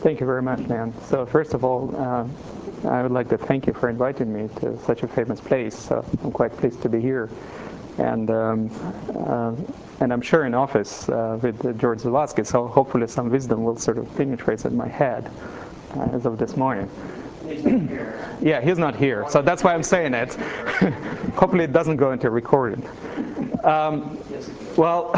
Thank you very much, Dan. So first of all, I would like to thank you for inviting me to such a famous place. So I'm quite pleased to be here. And I'm sure in office with George Zawadzki, so hopefully some wisdom will sort of penetrate in my head as of this morning. He's not here. Yeah, he's not here, so that's why I'm saying it. Hopefully it doesn't go into recording. Well,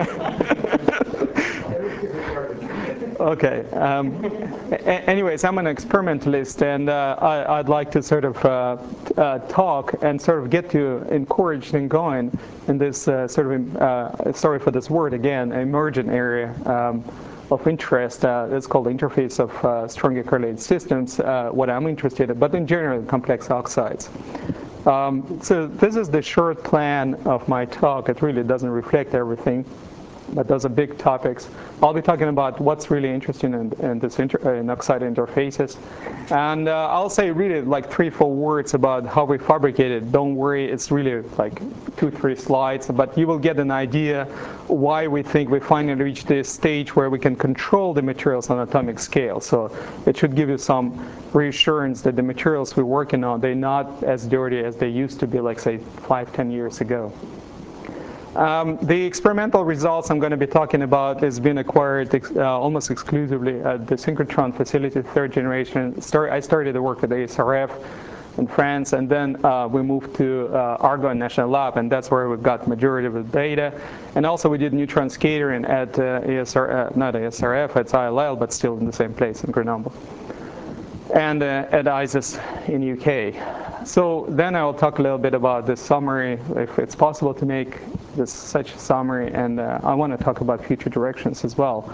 okay. Anyways, I'm an experimentalist, and I'd like to sort of talk and sort of get you encouraged and going in this sort of, sorry for this word again, emergent area of interest. It's called the interface of strongly correlated systems, what I'm interested in, but in general, complex oxides. So this is the short plan of my talk. It really doesn't reflect everything, but those are big topics. I'll be talking about what's really interesting in this in oxide interfaces. And I'll say really like 3-4 words about how we fabricate it. Don't worry, it's really like 2-3 slides, but you will get an idea why we think we finally reached this stage where we can control the materials on atomic scale. So it should give you some reassurance that the materials we're working on, they're not as dirty as they used to be, like say 5-10 years ago. The experimental results I'm going to be talking about has been acquired almost exclusively at the synchrotron facility, 3rd generation. I started to work at the ASRF in France, and then we moved to Argonne National Lab, and that's where we got majority of the data. And also we did neutron scattering at not ASRF, it's ILL, but still in the same place in Grenoble. And at ISIS in UK. So then I will talk a little bit about this summary, if it's possible to make this such a summary, and I want to talk about future directions as well.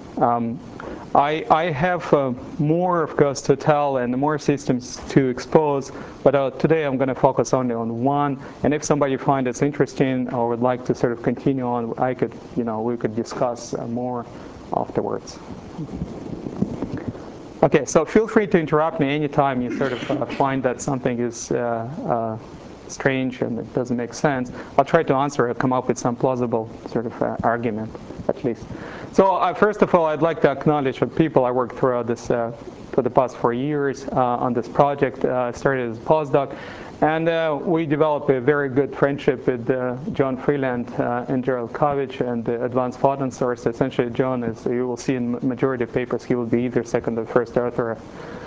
I have more, of course, to tell and more systems to expose, but today I'm going to focus only on one. And if somebody finds it interesting or would like to sort of continue on, I could, we could discuss more afterwards. Okay, so feel free to interrupt me anytime you sort of find that something is strange and it doesn't make sense. I'll try to answer it, come up with some plausible sort of argument, at least. So first of all, I'd like to acknowledge the people I worked throughout this for the past 4 years on this project. Started as a postdoc. And we developed a very good friendship with John Freeland and Gerald Kovich and the Advanced Photon Source. Essentially, John, as you will see in majority of papers, he will be either second or first author.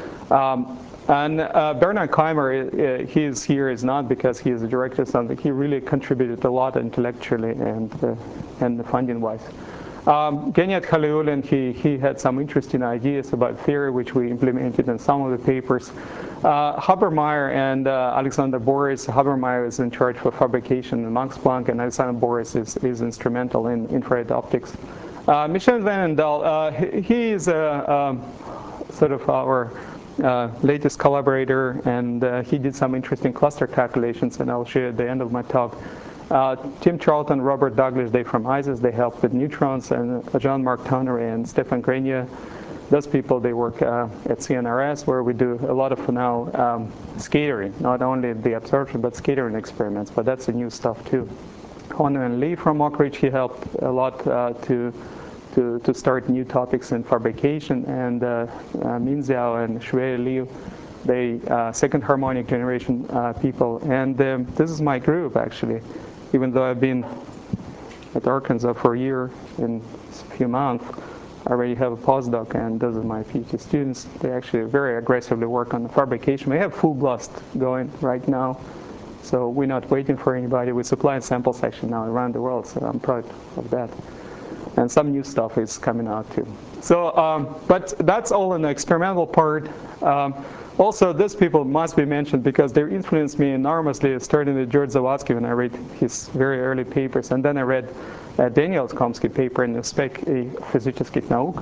And Bernard Keimer, he is here is not because he is a director of something. He really contributed a lot intellectually and funding-wise. Geniat Khaliullin, he had some interesting ideas about theory, which we implemented in some of the papers. Habermeyer and Alexander Boris. Habermeyer is in charge for fabrication in Max Planck, and Alexander Boris is instrumental in infrared optics. Michel Van Andel, he is sort of our latest collaborator, and he did some interesting cluster calculations, and I'll show you at the end of my talk. Tim Charlton, Robert Douglas, they from ISIS, they help with neutrons, and Jean-Marc Tonnery and Stefan Grenier. Those people, they work at CNRS, where we do a lot of now scattering, not only the absorption, but scattering experiments, but that's the new stuff too. Honan Lee from Oak Ridge, he helped a lot to start new topics in fabrication, and Min Xiao and Shui Liu, they second harmonic generation people. And this is my group, actually, even though I've been at Arkansas for a year in a few months. I already have a postdoc, and those are my PhD students. They actually very aggressively work on the fabrication. We have full blast going right now, so we're not waiting for anybody. We supply samples actually now around the world, so I'm proud of that. And some new stuff is coming out too. So, but that's all in the experimental part. Also, these people must be mentioned because they influenced me enormously, starting with George Zawadzki when I read his very early papers, and then I read Daniel Skomsky paper in Uspek Fizических Nauk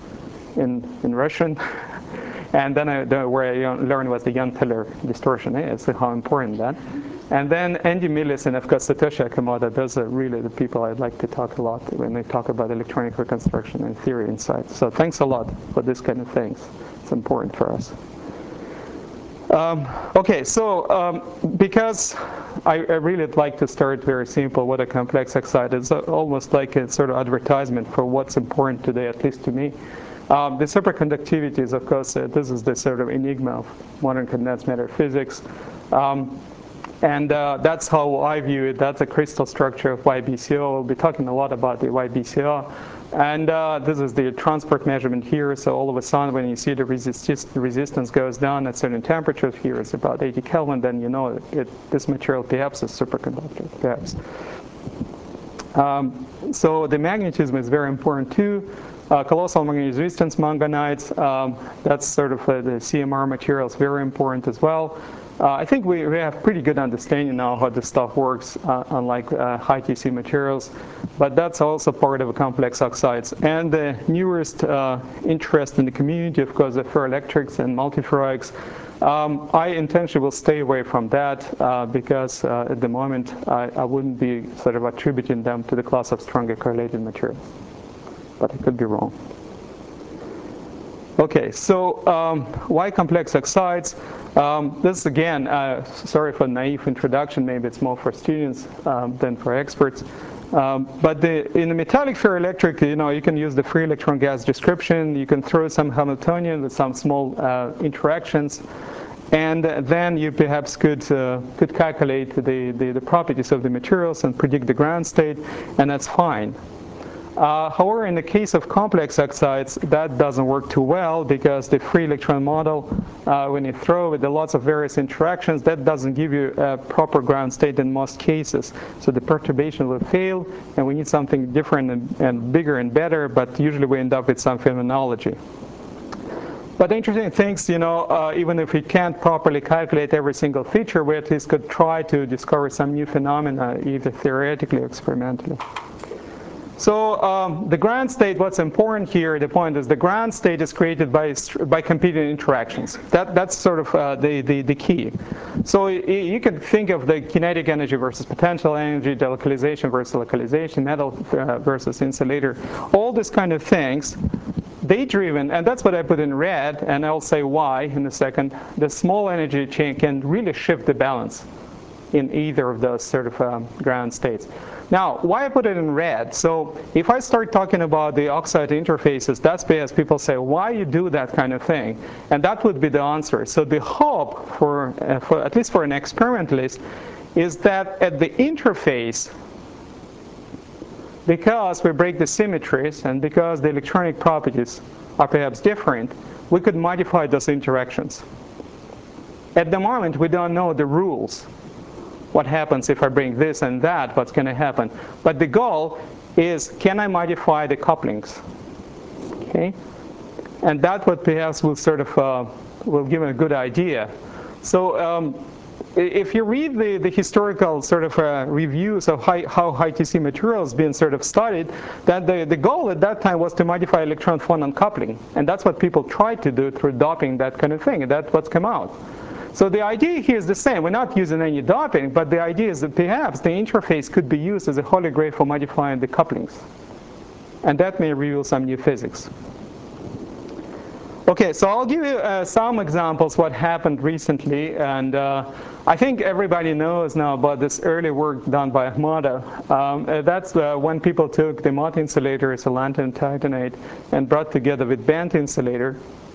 in Russian, and then where I learned what the Jahn-Teller distortion is, how important that. And then Andy Millis and of course Satoshi Akamoto, those are really the people I'd like to talk a lot when they talk about electronic reconstruction and theory inside. So thanks a lot for this kind of things. It's important for us. Okay, so because I really like to start very simple, what a complex oxide is, almost like a sort of advertisement for what's important today, at least to me. The superconductivity is, of course, this is the sort of enigma of modern condensed matter physics. And that's how I view it. That's the crystal structure of YBCO. We'll be talking a lot about the YBCO. And this is the transport measurement here. So all of a sudden, when you see the resistance goes down at certain temperatures, here it's about 80 Kelvin, then you know this material perhaps is superconductor, perhaps. So the magnetism is very important too. Colossal magnetic resistance mangganites, that's sort of the CMR material is very important as well. I think we have pretty good understanding now how this stuff works, unlike high TC materials, but that's also part of complex oxides. And the newest interest in the community, of course, the ferroelectrics and multiferroics. I intentionally will stay away from that because at the moment I wouldn't be sort of attributing them to the class of strongly correlated materials, but I could be wrong. Okay, so why complex oxides? This again, sorry for naive introduction, maybe it's more for students than for experts. But in the metallic ferroelectric, you can use the free electron gas description. You can throw some Hamiltonian with some small interactions, and then you perhaps could calculate the properties of the materials and predict the ground state, and that's fine. However, in the case of complex oxides, that doesn't work too well because the free electron model, when you throw with the lots of various interactions, that doesn't give you a proper ground state in most cases. So the perturbation will fail, and we need something different and bigger and better, but usually we end up with some phenomenology. But the interesting things, even if we can't properly calculate every single feature, we at least could try to discover some new phenomena, either theoretically or experimentally. So the ground state, what's important here, the point is the ground state is created by competing interactions. That's sort of the key. So you can think of the kinetic energy versus potential energy, delocalization versus localization, metal versus insulator, all these kind of things. Day-driven, and that's what I put in red, and I'll say why in a second. The small energy chain can really shift the balance in either of those sort of ground states. Now, why I put it in red? So if I start talking about the oxide interfaces, that's because people say, why you do that kind of thing? And that would be the answer. So the hope for at least for an experimentalist, is that at the interface, because we break the symmetries and because the electronic properties are perhaps different, we could modify those interactions. At the moment, we don't know the rules. What happens if I bring this and that, what's going to happen? But the goal is, can I modify the couplings? Okay? And that what perhaps will sort of will give a good idea. So if you read the historical sort of reviews of how high TC materials being sort of studied, that the goal at that time was to modify electron phonon coupling. And that's what people tried to do through doping, that kind of thing. And that's what's come out. So the idea here is the same. We're not using any doping, but the idea is that perhaps the interface could be used as a holy grail for modifying the couplings. And that may reveal some new physics. Okay, so I'll give you some examples what happened recently, and I think everybody knows now about this early work done by Ahmada. That's when people took the Mott insulator, lanthanum titanate, and brought together with bent insulator.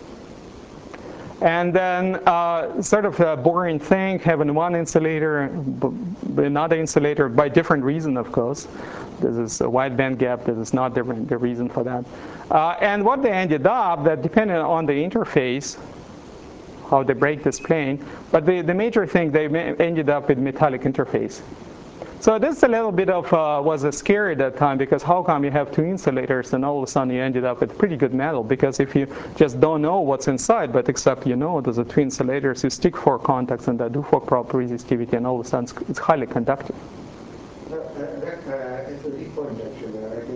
And then sort of a boring thing, having one insulator, another insulator, by different reason, of course. This is a wide band gap. This is not the reason for that. And what they ended up, that depending on the interface, how they break this plane, but the major thing, they ended up with metallic interface. So this a little bit of was scary at that time, because how come you have two insulators and all of a sudden you ended up with pretty good metal? Because if you just don't know what's inside, but except you know there's a two insulators, you stick four contacts and that do for proper resistivity, and all of a sudden it's highly conductive. That's a big point, actually.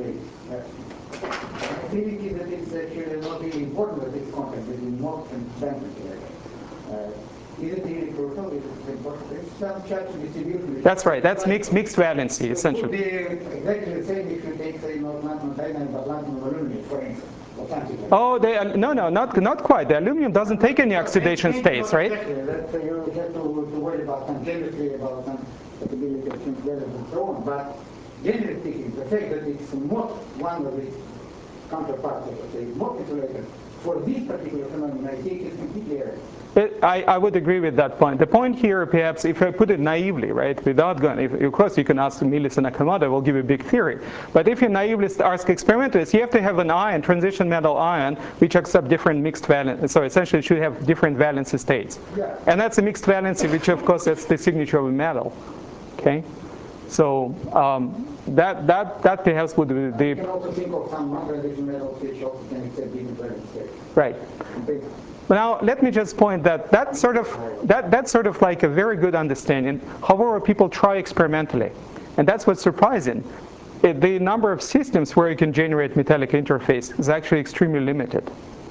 I think that it's actually not really important that it's contact between Mott and band material. Is it really crucial? Is it important? It's some charge distribution. That's right. That's mixed valency, essentially. It would be exactly the same if you take, say, not lanthanum titanate, but lanthanum aluminum, for instance. Oh, no, not quite. The aluminum doesn't take any oxidation states, right? Exactly. That you have to worry about some chemistry, about some stability of things and so on. But generally speaking, the fact that it's not one of its counterparts, let's say, more insulated. For this particular phenomenon, I think it's completely error. I would agree with that point. The point here, perhaps, if I put it naively, right, without going, of course, you can ask Millis and Nakamoto, will give you a big theory. But if you naively ask experimentalists, you have to have an ion, transition metal ion, which accept different mixed valence. So essentially, it should have different valency states. Yeah. And that's a mixed valency, which, of course, that's the signature of a metal. Okay. So that perhaps would be the. You can also think of some non-transition metals which also can accept different valence states. Right. Now, let me just point that that's sort of like a very good understanding. However, people try experimentally, and that's what's surprising. The number of systems where you can generate metallic interface is actually extremely limited.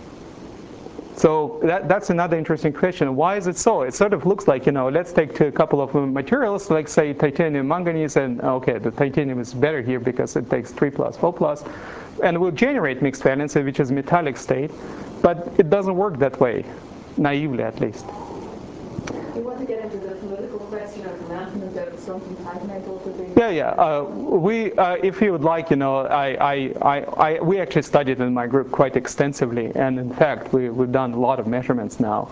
So that's another interesting question. Why is it so? It sort of looks like, let's take a couple of materials, like say titanium, manganese, and okay, the titanium is better here because it takes 3+, 4+, and will generate mixed valency, which is metallic state, but it doesn't work that way, naively at least. You want to get into the political question of lanthanum and strontium titanate also being... Yeah. If you would like, we actually studied in my group quite extensively, and in fact, we've done a lot of measurements now.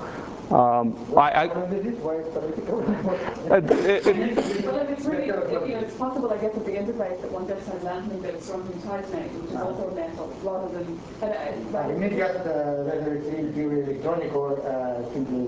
It's possible, I guess, at the interface that one gets lanthanum and strontium titanate, which is also a metal, rather than... You may get whether it's in pure electronic or simply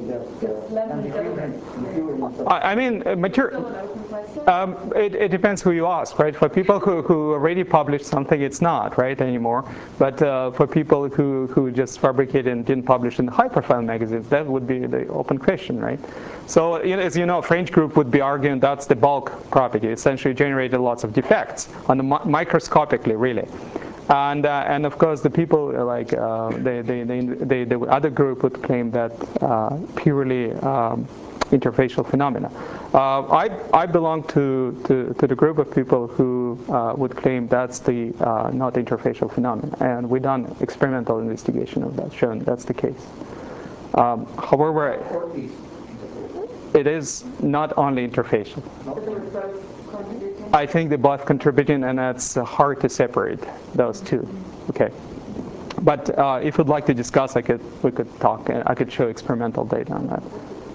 it depends who you ask, right? For people who already published something, it's not, right, anymore. But for people who just fabricated and didn't publish in high-profile magazines, that would be the open question, right? So, as you know, French group would be arguing that's the bulk property. Essentially generated lots of defects on the microscopically, really. And of course, the people like the other group would claim that purely interfacial phenomena. I belong to the group of people who would claim that's the not interfacial phenomena, and we've done experimental investigation of that, showing that's the case. However, it is not only interfacial. I think they're both contributing, and it's hard to separate those two. Okay. But if you'd like to discuss, we could talk. I could show experimental data on that.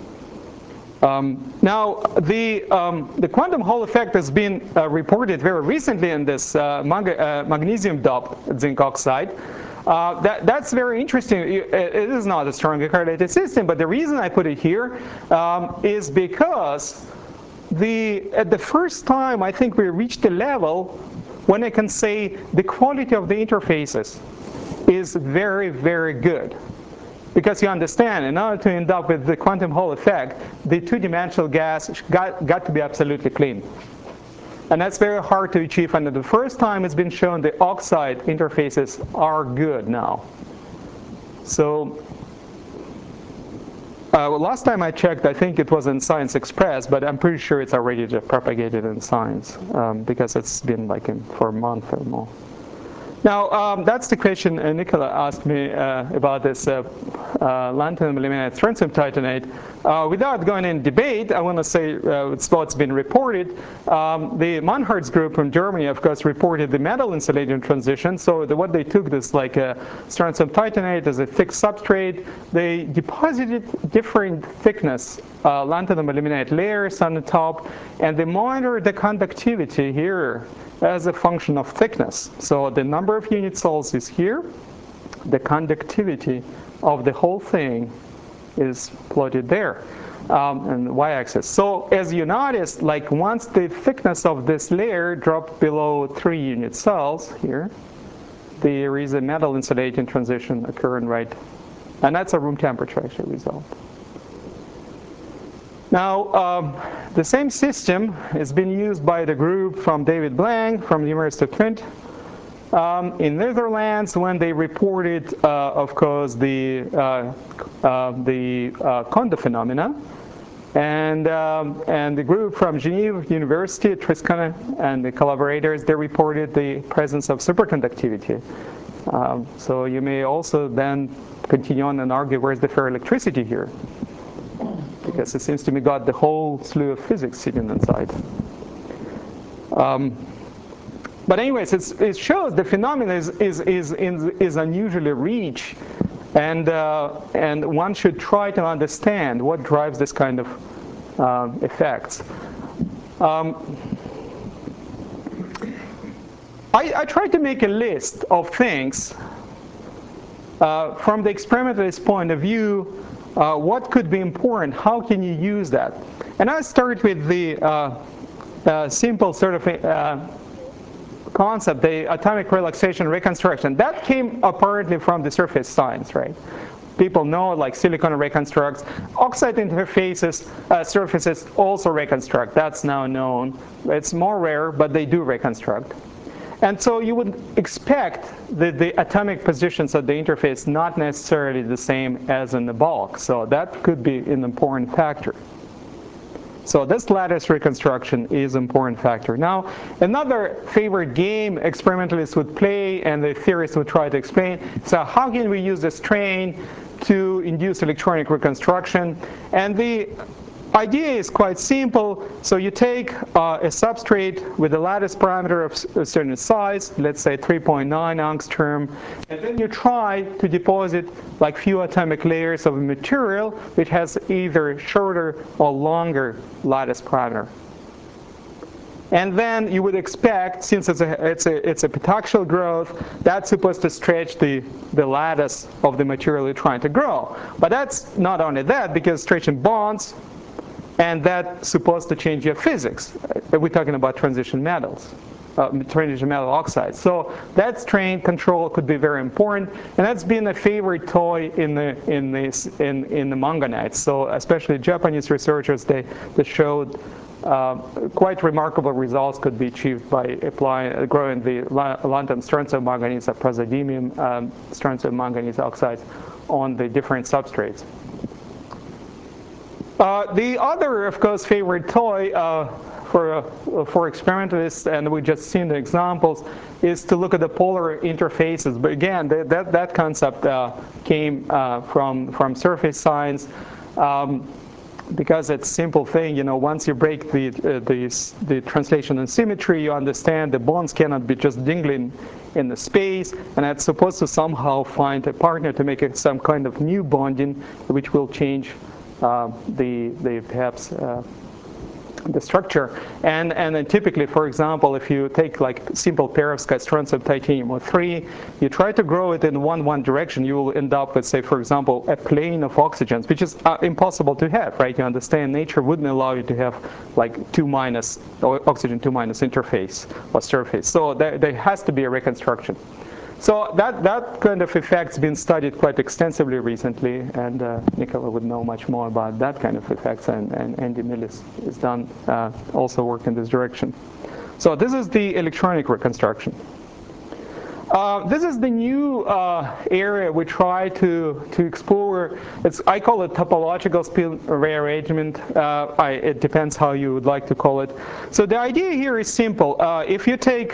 Now, the quantum Hall effect has been reported very recently in this magnesium-doped zinc oxide. That's very interesting. It is not a strongly correlated system, but the reason I put it here is because at the first time, I think we reached a level when I can say the quality of the interfaces is very, very good. Because you understand, in order to end up with the quantum Hall effect, the two-dimensional gas got to be absolutely clean. And that's very hard to achieve. And the first time it's been shown the oxide interfaces are good now. So last time I checked, I think it was in Science Express, but I'm pretty sure it's already propagated in Science because it's been for a month or more. Now, that's the question Nicola asked me about this lanthanum ilmenite strontium titanate. Without going in debate, I want to say it's what's been reported. The Mannhardt's group from Germany, of course, reported the metal insulating transition. So what they took this strontium titanate as a thick substrate. They deposited different thickness lanthanum ilmenite layers on the top, and they monitored the conductivity here as a function of thickness. So the number of unit cells is here. The conductivity of the whole thing is plotted there on the y-axis. So as you notice, once the thickness of this layer dropped below 3 unit cells here, there is a metal insulating transition occurring right. And that's a room temperature actually result. Now, the same system has been used by the group from David Blank from the University of Twente in Netherlands when they reported, of course, the Kondo phenomena, and the group from Geneva University, Tristan and the collaborators, they reported the presence of superconductivity. So you may also then continue on and argue where's the ferroelectricity here. Because it seems to me got the whole slew of physics sitting inside. But anyways, it shows the phenomenon is unusually rich, and one should try to understand what drives this kind of effects. I tried to make a list of things from the experimentalist point of view. What could be important? How can you use that? And I start with the simple sort of concept, the atomic relaxation reconstruction. That came apparently from the surface science, right? People know, like, silicon reconstructs. Oxide interfaces, surfaces also reconstruct. That's now known. It's more rare, but they do reconstruct. And so you would expect that the atomic positions of the interface not necessarily the same as in the bulk. So that could be an important factor. So this lattice reconstruction is an important factor. Now, another favorite game experimentalists would play and the theorists would try to explain, so how can we use the strain to induce electronic reconstruction? And the idea is quite simple. So you take a substrate with a lattice parameter of a certain size, let's say 3.9 angstrom, and then you try to deposit like few atomic layers of a material which has either shorter or longer lattice parameter. And then you would expect, since it's a pentaxial growth, that's supposed to stretch the lattice of the material you're trying to grow. But that's not only that, because stretching bonds, and that's supposed to change your physics. We're talking about transition metals, transition metal oxides. So that strain control could be very important, and that's been a favorite toy in the manganites. So especially Japanese researchers, they showed quite remarkable results could be achieved by growing the lanthanum strontium manganese or praseodymium strontium manganese oxides on the different substrates. The other, of course, favorite toy for experimentalists, and we just seen the examples, is to look at the polar interfaces. But again, that concept came from surface science. Because it's a simple thing, you know, once you break the translation and symmetry, you understand the bonds cannot be just dangling in the space, and it's supposed to somehow find a partner to make it some kind of new bonding, which will change perhaps the structure. And then typically, for example, if you take like simple perovskite strontium titanium 3, you try to grow it in one direction, you will end up with, say, for example, a plane of oxygens, which is impossible to have, right? You understand nature wouldn't allow you to have like 2- or oxygen 2- interface or surface. So there has to be a reconstruction. So that kind of effect's been studied quite extensively recently, and Nicola would know much more about that kind of effects, and Andy Millis has done also work in this direction. So this is the electronic reconstruction. This is the new area we try to explore. I call it topological spin rearrangement. It depends how you would like to call it. So the idea here is simple. If you take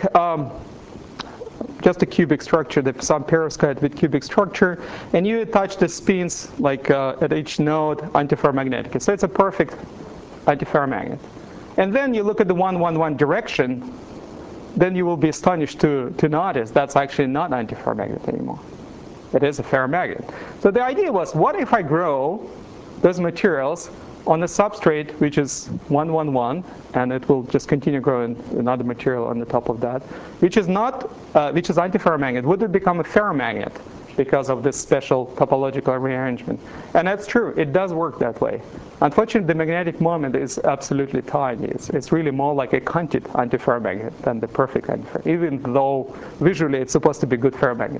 just a cubic structure, some perovskite with cubic structure, and you attach the spins like at each node antiferromagnetic. So it's a perfect antiferromagnet. And then you look at the 1-1-1 direction, then you will be astonished to notice that's actually not antiferromagnet anymore. It is a ferromagnet. So the idea was, what if I grow those materials on a substrate which is 1-1-1, and it will just continue growing another material on the top of that, which is antiferromagnet. Would it become a ferromagnet because of this special topological rearrangement? And that's true. It does work that way. Unfortunately, the magnetic moment is absolutely tiny. It's really more like a cunted antiferromagnet than the perfect antiferromagnet, even though visually it's supposed to be a good ferromagnet.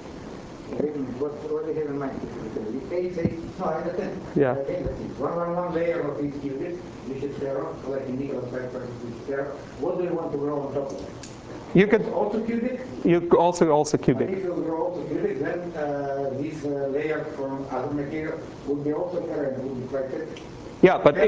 What do you have in mind? Yeah. 1-1-1 layer of each qubit, which is ferro, like in nickel oxide, which is ferro. What do you want to grow on top of it? You could also cubic. You also cubic. And if you grow also cubic, then this layer from other material would be also ferro and would be quite thick. Yeah, but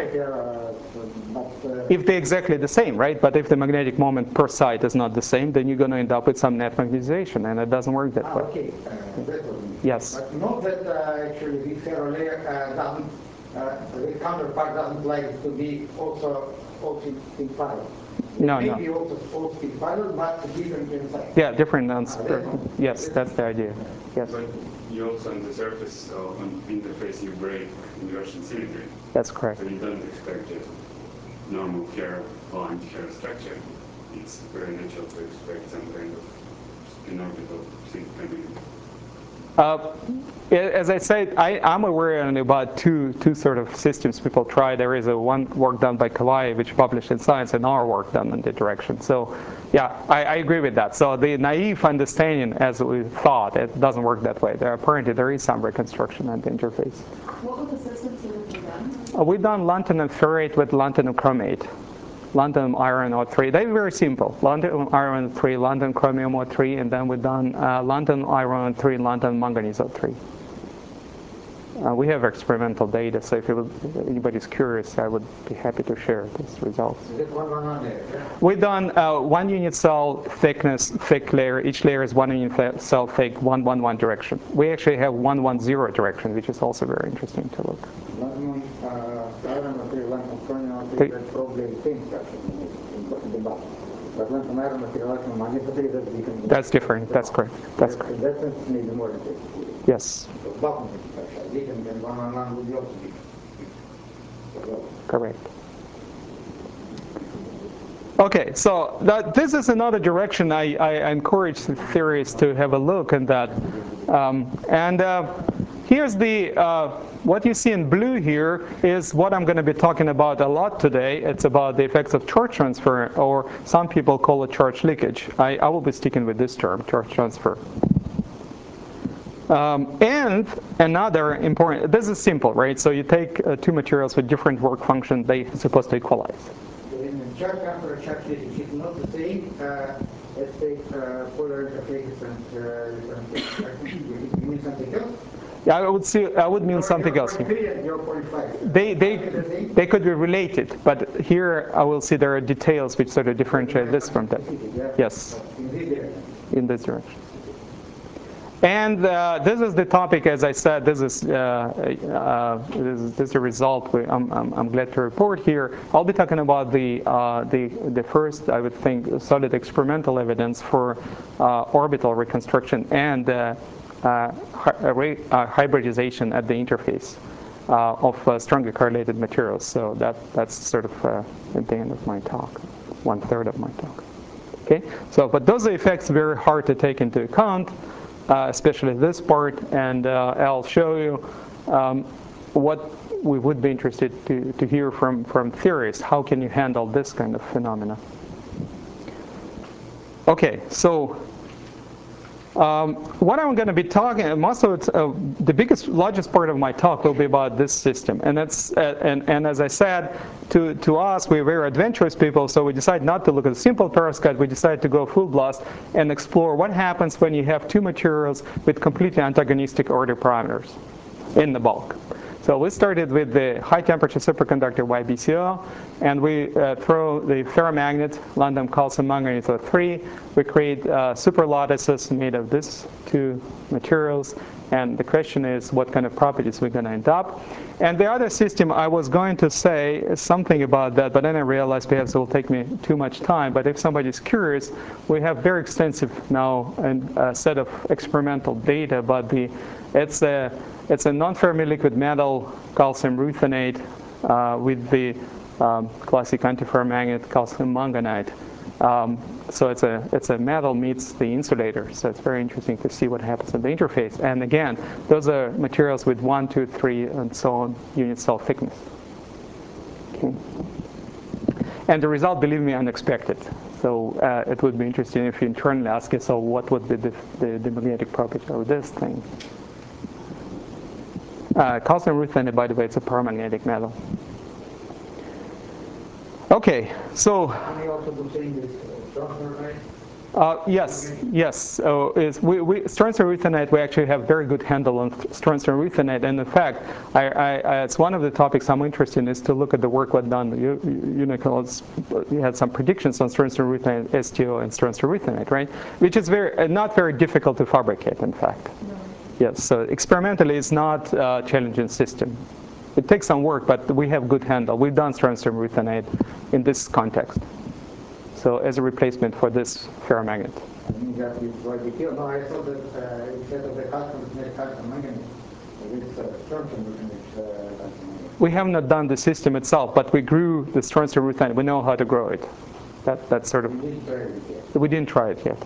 if they're exactly the same, right? But if the magnetic moment per site is not the same, then you're going to end up with some net magnetization, and it doesn't work that way. Okay, that was me. Yes. But not that actually the ferro layer doesn't, the counterpart doesn't like to be also in parallel. No, Maybe no. also speak parallel, but different inside. Yeah, different yes, that's the idea. Yes. But you also on the surface on the interface you break inversion symmetry. That's correct. So you don't expect a normal hair line hair structure. It's very natural to expect some kind of spin orbital thing coming. As I said, I'm aware of about two sort of systems people try. There is one work done by Kawai, which published in Science, and our work done in that direction. So, yeah, I agree with that. So the naive understanding, as we thought, it doesn't work that way. Apparently, there is some reconstruction at the interface. What were the systems that have been done? We've done lanthanum ferrate with lanthanum chromate. Lanthanum iron O3. They're very simple. Lanthanum iron O3, lanthanum chromium O3, and then we've done lanthanum iron O3, lanthanum manganese O3. We have experimental data, so if anybody's curious, I would be happy to share these results. Is it one there? Yeah? We've done 1 unit cell thickness, thick layer. Each layer is 1 unit cell thick, 1-1-1 direction. We actually have 1-1-0 direction, which is also very interesting to look. Iron material, lanthanum chromium, that's probably the same structure in the bottom. But lanthanum iron material, lanthanum manganese material, that's different. That's different. That's correct. That's correct. That sense maybe more interesting. Yes. So bottom structure, different than one would be also different. Correct. Okay, so this is another direction I encourage the theorists to have a look at that. Here's what you see in blue here is what I'm going to be talking about a lot today. It's about the effects of charge transfer, or some people call it charge leakage. I will be sticking with this term, charge transfer. And another important, this is simple, right? So you take two materials with different work function, they're supposed to equalize. In the charge transfer and charge leakage, it's not the same. Let's take polar interfaces and you mean something else? Yeah, I would mean something else. They could be related, but here I will see there are details which sort of differentiate this from that. Yes, in this direction. And this is the topic, as I said, this is a result I'm glad to report here. I'll be talking about the first, I would think, solid experimental evidence for orbital reconstruction and hybridization at the interface of strongly correlated materials. So that's sort of at the end of my talk, 1/3 of my talk. Okay, so but those are effects very hard to take into account. Especially this part, and I'll show you what we would be interested to hear from theorists. How can you handle this kind of phenomena? Okay, so what I'm going to be talking, most of it, the largest part of my talk will be about this system, and that's and as I said, to us, we're very adventurous people, so we decided not to look at a simple perovskite. We decided to go full blast and explore what happens when you have two materials with completely antagonistic order parameters in the bulk. So we started with the high-temperature superconductor YBCO, and we throw the ferromagnet, lanthanum calcium manganese O3. We create super lattices made of these two materials, and the question is what kind of properties we're going to end up. And the other system, I was going to say something about that, but then I realized perhaps it will take me too much time. But if somebody's curious, we have very extensive now a set of experimental data about it's a non-Fermi liquid metal, calcium ruthenate, with the classic antiferromagnet calcium manganite. So it's a metal meets the insulator. So it's very interesting to see what happens at the interface. And again, those are materials with 1, 2, 3, and so on unit cell thickness. Okay. And the result, believe me, unexpected. So it would be interesting if you internally ask yourself, what would be the magnetic property of this thing? Calcium ruthenate, by the way, it's a paramagnetic metal. Okay, so Can you also do saying this transfer, right? yes. Strontium ruthenate, we actually have very good handle on strontium ruthenate, and in fact, it's one of the topics I'm interested in is to look at the work we've done. You had some predictions on strontium ruthenate, STO, and strontium ruthenate, right? Which is not very difficult to fabricate, in fact. No. Yes, so experimentally it's not a challenging system. It takes some work, but we have good handle. We've done strontium ruthenate in this context. So as a replacement for this ferromagnet. That is why we feel. No, I thought that instead of the custom, made custom manganese, with strontium manganese. We have not done the system itself, but we grew the strontium ruthenite. We know how to grow it. That's sort of. We didn't try it yet.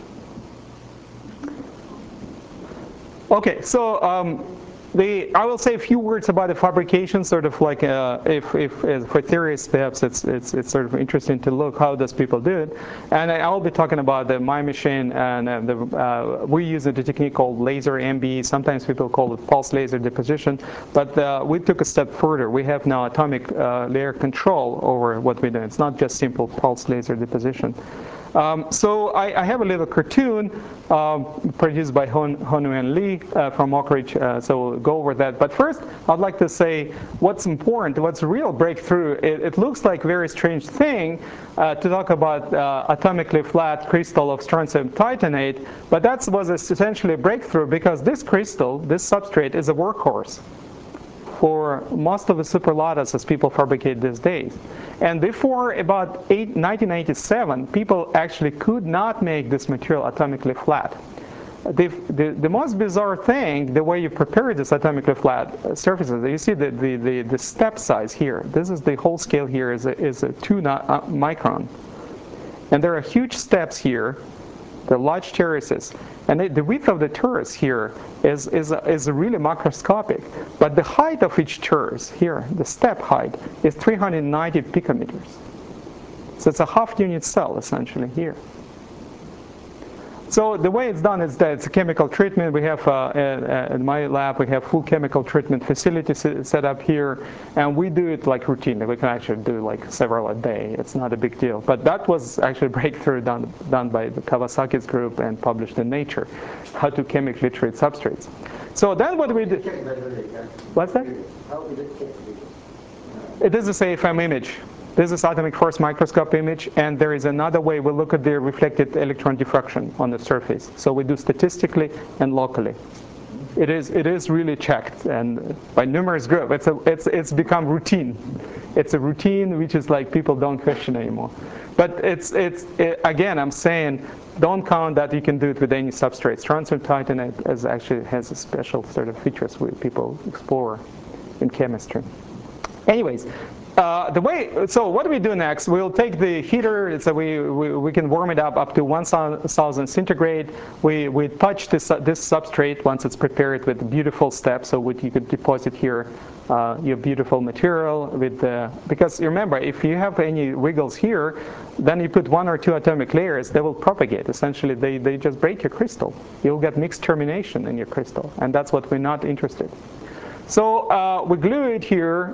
Okay, so I will say a few words about the fabrication, sort of like if for theorists perhaps it's sort of interesting to look how does people do it, and I'll be talking about my machine, and we use a technique called laser MBE. Sometimes people call it pulse laser deposition, but we took a step further. We have now atomic layer control over what we do. It's not just simple pulse laser deposition. So I have a little cartoon produced by Hon-Nguyen Lee from Oak Ridge, so we'll go over that. But first, I'd like to say what's important, what's a real breakthrough. It looks like a very strange thing to talk about atomically flat crystal of strontium titanate, but that was essentially a breakthrough because this crystal, this substrate, is a workhorse for most of the superlattices people fabricate these days. And before about 1987, people actually could not make this material atomically flat. The most bizarre thing, the way you prepare this atomically flat surfaces, you see the step size here. This is the whole scale here is a 2 micron. And there are huge steps here. The large terraces, and the width of the terrace here is really macroscopic. But the height of each terrace here, the step height, is 390 picometers. So it's a half-unit cell essentially here. So the way it's done is that it's a chemical treatment. We have, in my lab, we have full chemical treatment facility set up here, and we do it like routinely. We can actually do like several a day. It's not a big deal. But that was actually a breakthrough done by the Kawasaki's group and published in Nature, how to chemically treat substrates. So then what we do? What's that? It is a CFM image. This is atomic force microscope image, and there is another way we look at the reflected electron diffraction on the surface. So we do statistically and locally. It is really checked, and by numerous groups. It's become routine. It's a routine which is like people don't question anymore. But again, I'm saying don't count that you can do it with any substrate. Strontium titanate actually has a special sort of features where people explore in chemistry. Anyways. So what do we do next? We'll take the heater, so we can warm it up to 1,000 centigrade. We touch this substrate once it's prepared with beautiful steps, so you could deposit here your beautiful material because remember, if you have any wiggles here, then you put 1 or 2 atomic layers, they will propagate. Essentially, they just break your crystal. You'll get mixed termination in your crystal, and that's what we're not interested. So we glue it here.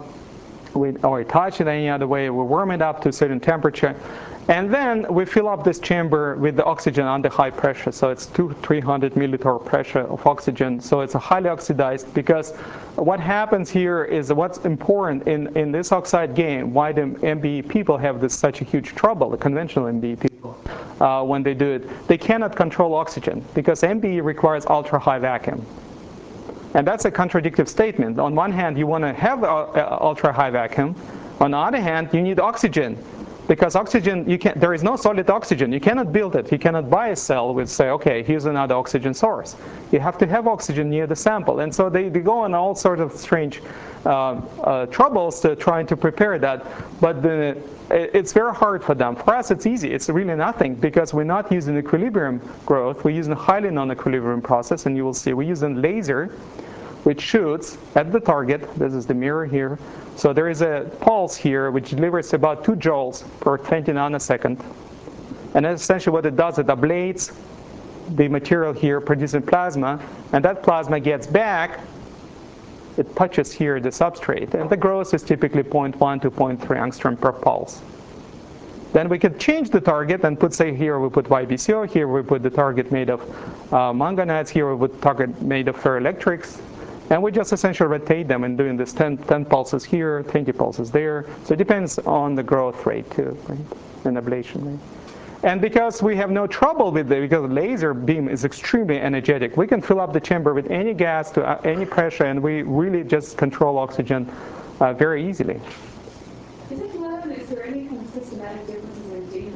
Or touch it any other way, we warm it up to a certain temperature, and then we fill up this chamber with the oxygen under high pressure. So it's 200-300 millitorr pressure of oxygen. So it's a highly oxidized, because what happens here is what's important in this oxide game, why the MBE people have such a huge trouble, the conventional MBE people, when they do it. They cannot control oxygen because MBE requires ultra-high vacuum. And that's a contradictory statement. On one hand, you want to have ultra-high vacuum. On the other hand, you need oxygen. Because oxygen, there is no solid oxygen. You cannot build it. You cannot buy a cell with, say, okay, here's another oxygen source. You have to have oxygen near the sample. And so they go on all sorts of strange troubles to trying to prepare that. But it's very hard for them. For us, it's easy. It's really nothing because we're not using equilibrium growth. We're using a highly non-equilibrium process. And you will see we're using laser, which shoots at the target. This is the mirror here. So there is a pulse here which delivers about 2 joules per 20 nanosecond. And essentially what it does, it ablates the material here, producing plasma, and that plasma gets back. It touches here the substrate, and the growth is typically 0.1 to 0.3 angstrom per pulse. Then we could change the target and put, say, here we put YBCO, here we put the target made of manganites, here we put target made of ferroelectrics. And we just essentially rotate them and doing this 10 pulses here, 20 pulses there. So it depends on the growth rate too, right? And ablation rate. And because we have no trouble with it, because the laser beam is extremely energetic, we can fill up the chamber with any gas to any pressure, and we really just control oxygen very easily. Is there any kind of systematic differences in data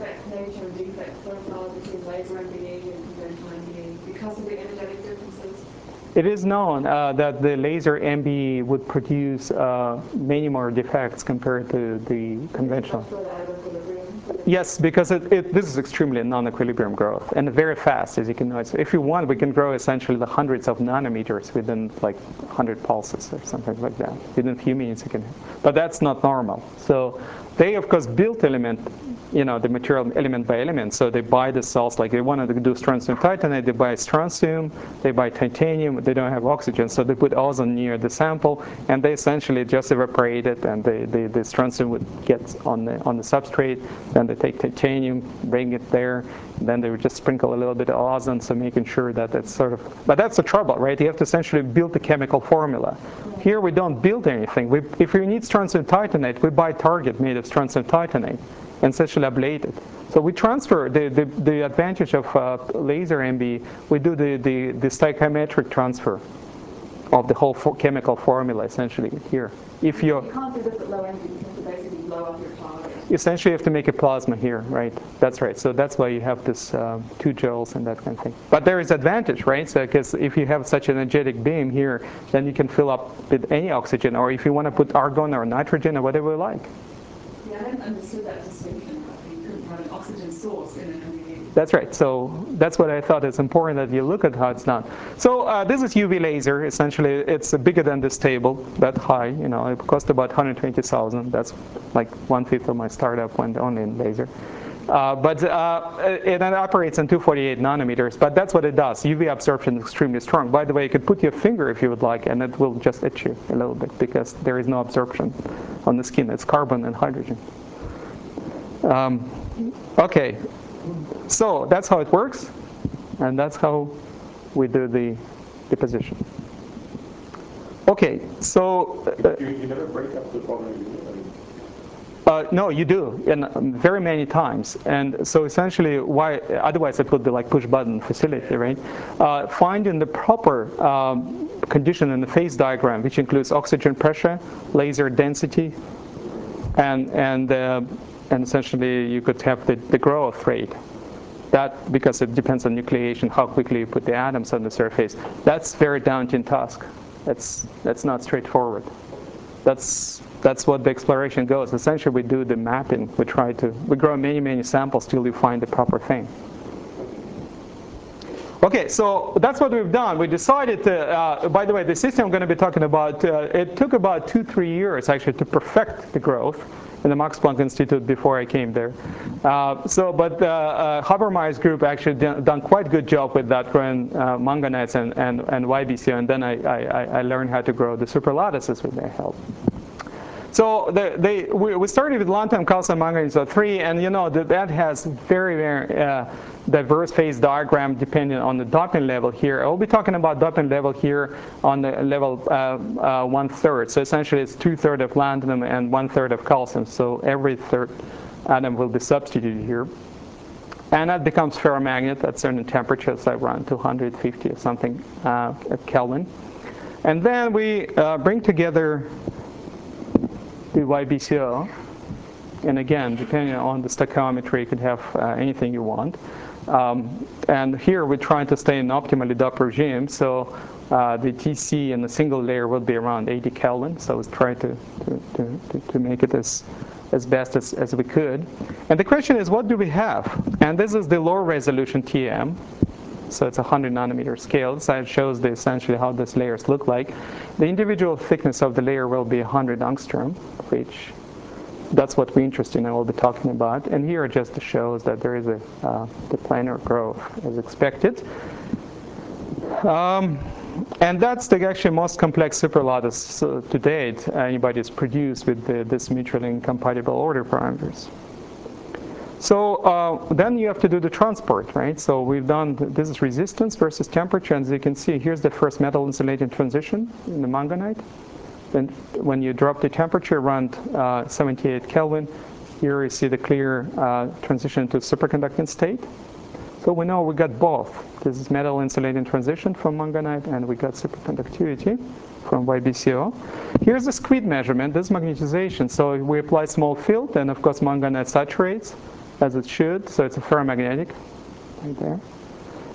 It is known that the laser MB would produce many more defects compared to the conventional. Yes, because this is extremely non-equilibrium growth and very fast, as you can notice. If you want, we can grow essentially the hundreds of nanometers within like 100 pulses or something like that. Within a few minutes, you can. But that's not normal. So they, of course, built element, the material element by element. So they buy the cells, like they wanted to do strontium titanate, they buy strontium, they buy titanium, they don't have oxygen, so they put ozone near the sample, and they essentially just evaporate it, and the strontium would get on the substrate, then they take titanium, bring it there, then they would just sprinkle a little bit of ozone, so making sure that it's sort of, but that's the trouble, right? You have to essentially build the chemical formula. Here we don't build anything. If we need strontium titanate, we buy target made of strontium titanate and essentially ablate it. So we transfer the advantage of laser MB. We do the stoichiometric transfer of the whole chemical formula essentially here. If you can't do this at low energy, you have to basically blow up your target. Essentially, you have to make a plasma here, right? That's right. So that's why you have this 2 joules and that kind of thing. But there is advantage, right? So because if you have such an energetic beam here, then you can fill up with any oxygen, or if you want to put argon or nitrogen or whatever you like. Yeah, I hadn't understood that distinction. You couldn't have an oxygen source in an MBE. That's right. So that's what I thought is important, that you look at how it's done. So this is UV laser. Essentially, it's bigger than this table, that high. It cost about 120,000. That's like 1/5 of my startup went only in laser. But it operates in 248 nanometers. But that's what it does. UV absorption is extremely strong. By the way, you could put your finger if you would like, and it will just itch you a little bit because there is no absorption on the skin. It's carbon and hydrogen. Okay. So that's how it works, and that's how we do the deposition. Okay, so you never break up the following. no, you do, and very many times. And so essentially, why? Otherwise, it would be like push button facility, right? Finding the proper condition in the phase diagram, which includes oxygen pressure, laser density, and essentially you could have the growth rate. That, because it depends on nucleation, how quickly you put the atoms on the surface. That's very daunting task. That's not straightforward. That's what the exploration goes. Essentially, we do the mapping. We grow many samples till you find the proper thing. Okay, so that's what we've done. We decided to, by the way, the system I'm going to be talking about, it took about 2-3 years actually to perfect the growth in the Max Planck Institute before I came there. But Habermas group actually done quite a good job with that, growing manganites and YBCO, and then I learned how to grow the superlattices with their help. So we started with lanthanum, calcium, manganese, 3, and that has very diverse phase diagram depending on the doping level here. I'll be talking about doping level here on the level 1/3. So essentially, it's 2/3 of lanthanum and 1/3 of calcium. So every third atom will be substituted here, and that becomes ferromagnet at certain temperatures, like around 250 or something at Kelvin. And then we bring together the YBCO, and again, depending on the stoichiometry, you could have anything you want. And here we're trying to stay in optimally doped regime, so the TC in the single layer will be around 80 Kelvin. So let's try to make it as best as we could. And the question is, what do we have? And this is the lower resolution TM. So it's a 100 nanometer scale. So it shows essentially how these layers look like. The individual thickness of the layer will be 100 angstrom, which that's what we're interested in and we'll be talking about. And here it just shows that there is the planar growth as expected. And that's the actually most complex superlattice to date anybody's produced with this mutually incompatible order parameters. So then you have to do the transport, right? So we've done, this is resistance versus temperature. And as you can see, here's the first metal insulating transition in the manganite. Then when you drop the temperature around 78 Kelvin, here you see the clear transition to superconducting state. So we know we got both. This is metal insulating transition from manganite, and we got superconductivity from YBCO. Here's the squid measurement. This is magnetization. So we apply small field, and of course manganite saturates as it should. So it's a ferromagnetic right there.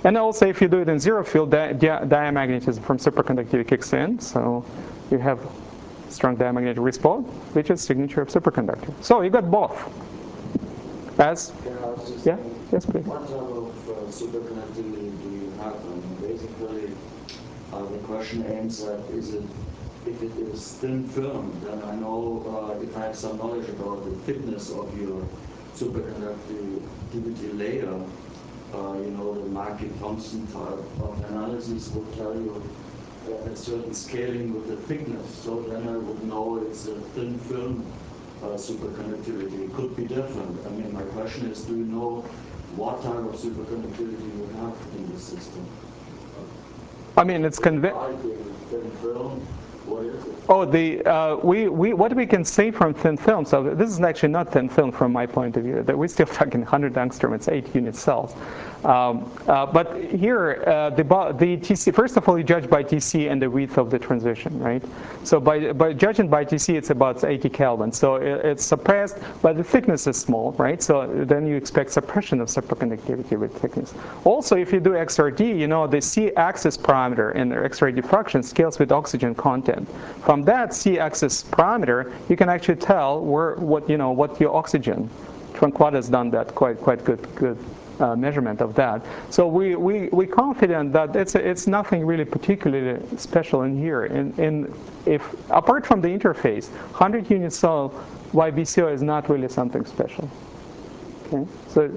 And also, if you do it in zero field, diamagnetism from superconductivity kicks in, so you have strong diamagnetic response, which is signature of superconductor. So you got both. As yeah, yes, please. What type of superconductivity do you have? I mean, basically, the question aims at if it is thin film, then I know if I have some knowledge about the thickness of your superconductivity layer, the Markey-Thompson type of analysis would tell you a certain scaling with the thickness. So then I would know it's a thin film superconductivity. It could be different. I mean, my question is, do you know what type of superconductivity you have in the system? I mean, it's thin film. What is it? Oh, what we can say from thin film, so this is actually not thin film from my point of view, that we're still talking 100 angstrom, it's 8 unit cells. But here, the TC, first of all, you judge by TC and the width of the transition, right? So by judging by TC, it's about 80 Kelvin. So it's suppressed, but the thickness is small, right? So then you expect suppression of superconductivity with thickness. Also, if you do XRD, the C-axis parameter in the X-ray diffraction scales with oxygen content. From that C-axis parameter, you can actually tell what your oxygen. Tronquad has done that quite good measurement of that. So we're confident that it's nothing really particularly special in here. If apart from the interface, 100 unit cell YBCO is not really something special. Okay, so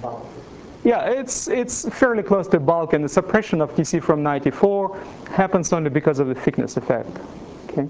it's fairly close to bulk, and the suppression of TC from 94 happens only because of the thickness effect. Okay,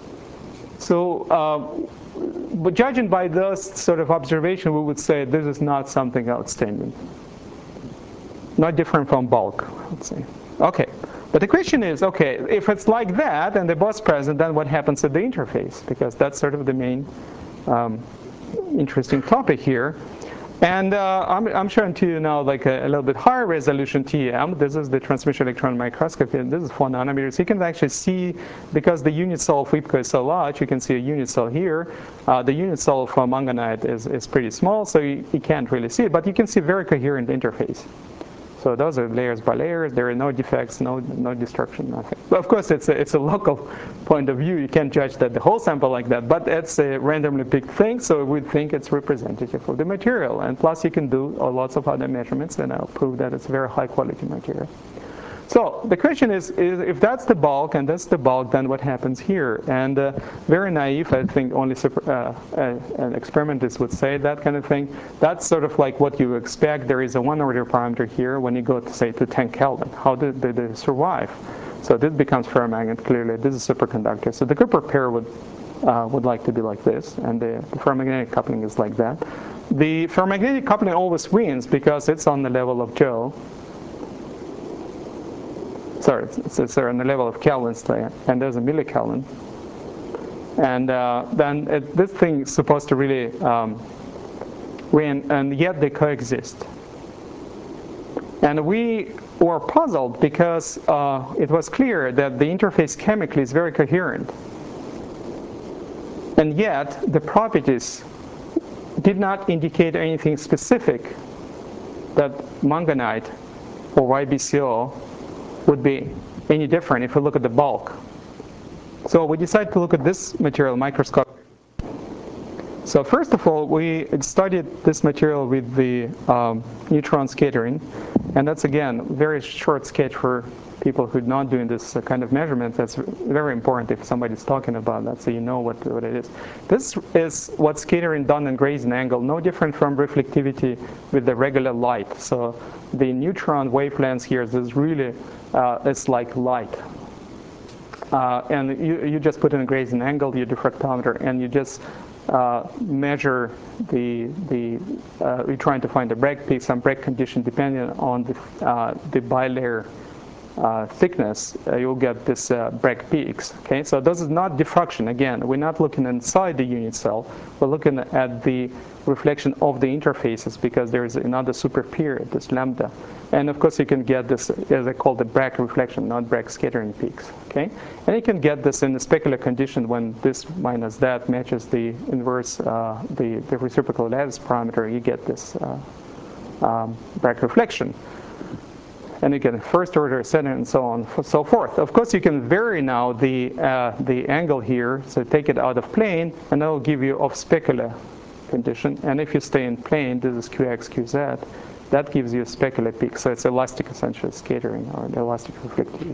so. But judging by those sort of observation, we would say this is not something outstanding. Not different from bulk, let's say. Okay, but the question is, okay, if it's like that and they're both present, then what happens at the interface? Because that's sort of the main interesting topic here. And I'm showing to you now like a little bit higher resolution TEM. This is the transmission electron microscopy, and this is 4 nanometers. You can actually see, because the unit cell of WIPCO is so large, you can see a unit cell here. The unit cell of mongonite is pretty small, so you can't really see it, but you can see very coherent interface. So those are layers by layers. There are no defects, no destruction, nothing. But of course, it's a local point of view. You can't judge that the whole sample like that. But it's a randomly picked thing, so we think it's representative of the material. And plus, you can do lots of other measurements, and I'll prove that it's a very high quality material. So the question is if that's the bulk and that's the bulk, then what happens here? And very naive, I think only an experimentist would say that kind of thing. That's sort of like what you expect. There is a 1 order parameter here when you go to, say, to 10 Kelvin. How did they survive? So this becomes ferromagnet, clearly. This is superconductor. So the Cooper pair would like to be like this, and the ferromagnetic coupling is like that. The ferromagnetic coupling always wins because it's on the level of Joule. Sorry, it's on the level of Kelvins, and there's a millikelvin. And then this thing is supposed to really win, and yet they coexist. And we were puzzled because it was clear that the interface chemically is very coherent. And yet the properties did not indicate anything specific that mongonite or YBCO would be any different if we look at the bulk. So we decided to look at this material microscopically. So first of all, we studied this material with the neutron scattering, and that's again a very short sketch for people who are not doing this kind of measurement. That's very important if somebody's talking about that, so you know what it is. This is what scattering done in Grayson angle, no different from reflectivity with the regular light. So the neutron wavelengths here is really it's like light. And you just put in a Grayson angle, your diffractometer, and you just measure we're trying to find the break peak, some break condition depending on the bilayer thickness, you'll get this break peaks. Okay, so this is not diffraction. Again, we're not looking inside the unit cell. We're looking at the reflection of the interfaces because there is another super period, this lambda. And of course, you can get this, as I call the Bragg reflection, not Bragg scattering peaks. Okay, and you can get this in the specular condition when this minus that matches the inverse, the reciprocal lattice parameter. You get this Bragg reflection. and you get first order, second, and so on, so forth. Of course, you can vary now the angle here, so take it out of plane, and that will give you off specular condition. And if you stay in plane, this is QX, QZ, that gives you a specular peak. So it's elastic, essentially, scattering, or the elastic reflectivity.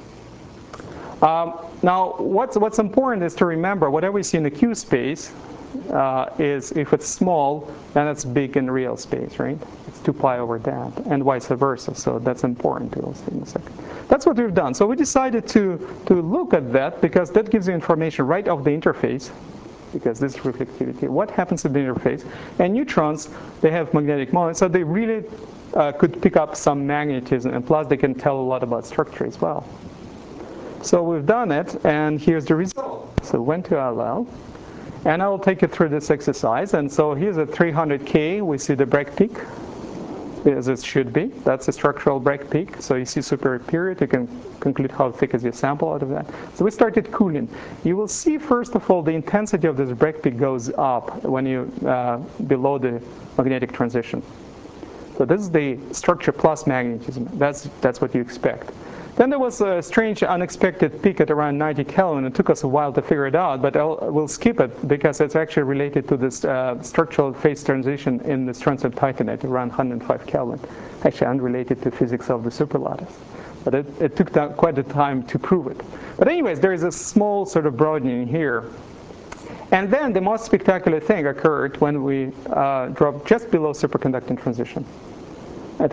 Now, what's important is to remember whatever we see in the Q space is, if it's small, then it's big in real space, right? It's 2 pi over that, and vice versa. So that's important. We'll see in a second. That's what we've done. So we decided to look at that because that gives you information right off the interface, because this is reflectivity. What happens at the interface? And neutrons, they have magnetic moments, so they really could pick up some magnetism, and plus they can tell a lot about structure as well. So we've done it, and here's the result. So went to LL, and I will take you through this exercise. And so here's a 300K. We see the Bragg peak, as it should be. That's a structural Bragg peak. So you see superior period. You can conclude how thick is your sample out of that. So we started cooling. You will see, first of all, the intensity of this Bragg peak goes up when you below the magnetic transition. So this is the structure plus magnetism. That's what you expect. Then there was a strange, unexpected peak at around 90 Kelvin. It took us a while to figure it out, but we'll skip it because it's actually related to this structural phase transition in the strontium titanate around 105 Kelvin. Actually unrelated to physics of the superlattice. But it took quite a time to prove it. But anyways, there is a small sort of broadening here. And then the most spectacular thing occurred when we dropped just below superconducting transition. At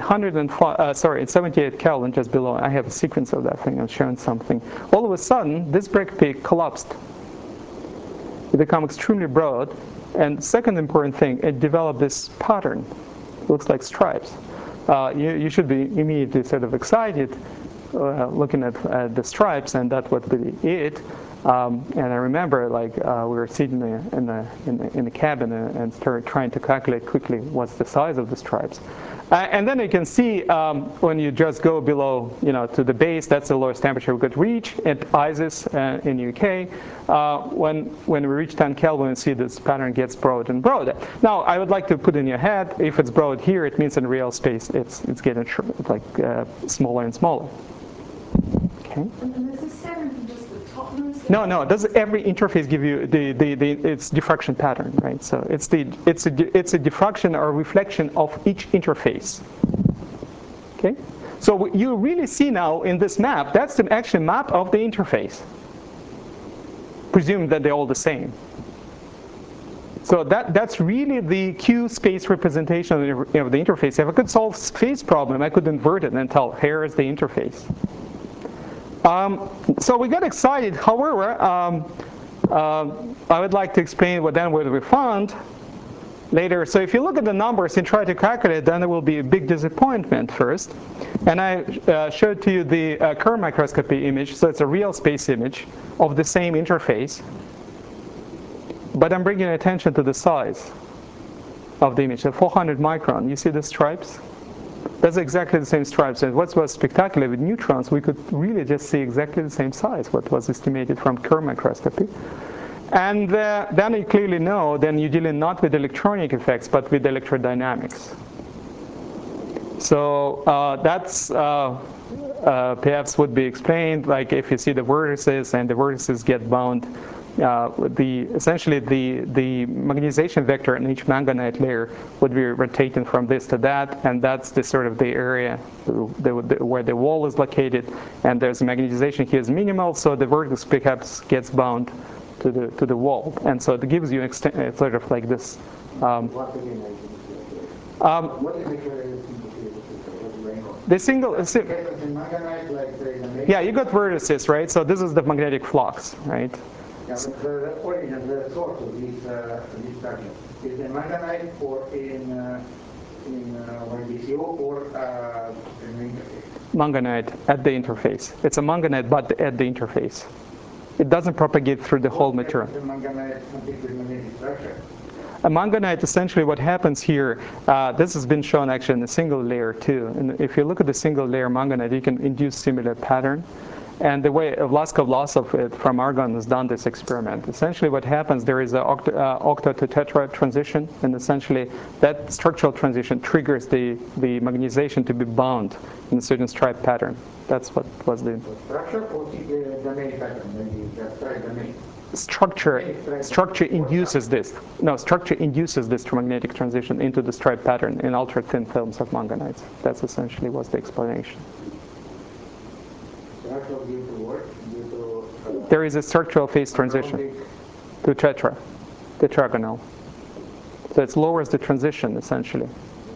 78 Kelvin, just below, I have a sequence of that thing. I'm showing something. All of a sudden, this Bragg peak collapsed. It became extremely broad. And second important thing, it developed this pattern. It looks like stripes. You should be immediately sort of excited looking at the stripes, and that would be it. And I remember, like, we were sitting in the cabin and started trying to calculate quickly what's the size of the stripes. And then you can see when you just go below, to the base, that's the lowest temperature we could reach at ISIS in UK. When we reach 10 Kelvin, you see this pattern gets broader and broader. Now, I would like to put in your head, if it's broad here, it means in real space it's getting smaller and smaller. Okay. And this is seven from just the topmost? No. Does every interface give you its diffraction pattern, right? So it's a diffraction or reflection of each interface. Okay. So you really see now in this map, that's the actual map of the interface. Presume that they're all the same. So that's really the Q space representation of the interface. If I could solve space problem, I could invert it and tell here is the interface. So we got excited. However, I would like to explain what we found later. So if you look at the numbers and try to calculate, then there will be a big disappointment first. And I showed to you the Kerr microscopy image. So it's a real space image of the same interface. But I'm bringing attention to the size of the image, so 400 micron. You see the stripes? That's exactly the same stripes. And what was spectacular with neutrons, we could really just see exactly the same size, what was estimated from Kerr microscopy. And then you clearly know, then you're dealing not with electronic effects, but with electrodynamics. So that's perhaps would be explained, like if you see the vertices and the vertices get bound, essentially the magnetization vector in each manganite layer would be rotating from this to that, and that's the sort of the area where the wall is located, and there's magnetization here is minimal, so the vertex perhaps gets bound to the wall, and so it gives you sort of like this. The single, yeah, you got vertices, right? So this is the magnetic flux, right? Yeah, but the origin, the source of these fragments is in manganite or in YBCO or in the interface? Manganite at the interface. It's a manganite, but at the interface. It doesn't propagate through the whole material. The manganite completely magnetic structure. A manganite, essentially what happens here, this has been shown actually in a single layer too. And if you look at the single layer manganite, you can induce similar pattern. And the way Vlasov from Argonne has done this experiment. Essentially what happens, there is an octa to tetra transition, and essentially that structural transition triggers the magnetization to be bound in a certain stripe pattern. That's what was the Structure or the domain pattern, maybe the stripe domain. Structure induces this. No, structure induces this magnetic transition into the stripe pattern in ultra-thin films of manganites. That's essentially was the explanation. Structure due to what? Due to There is a structural phase transition to tetragonal. So it lowers the transition essentially.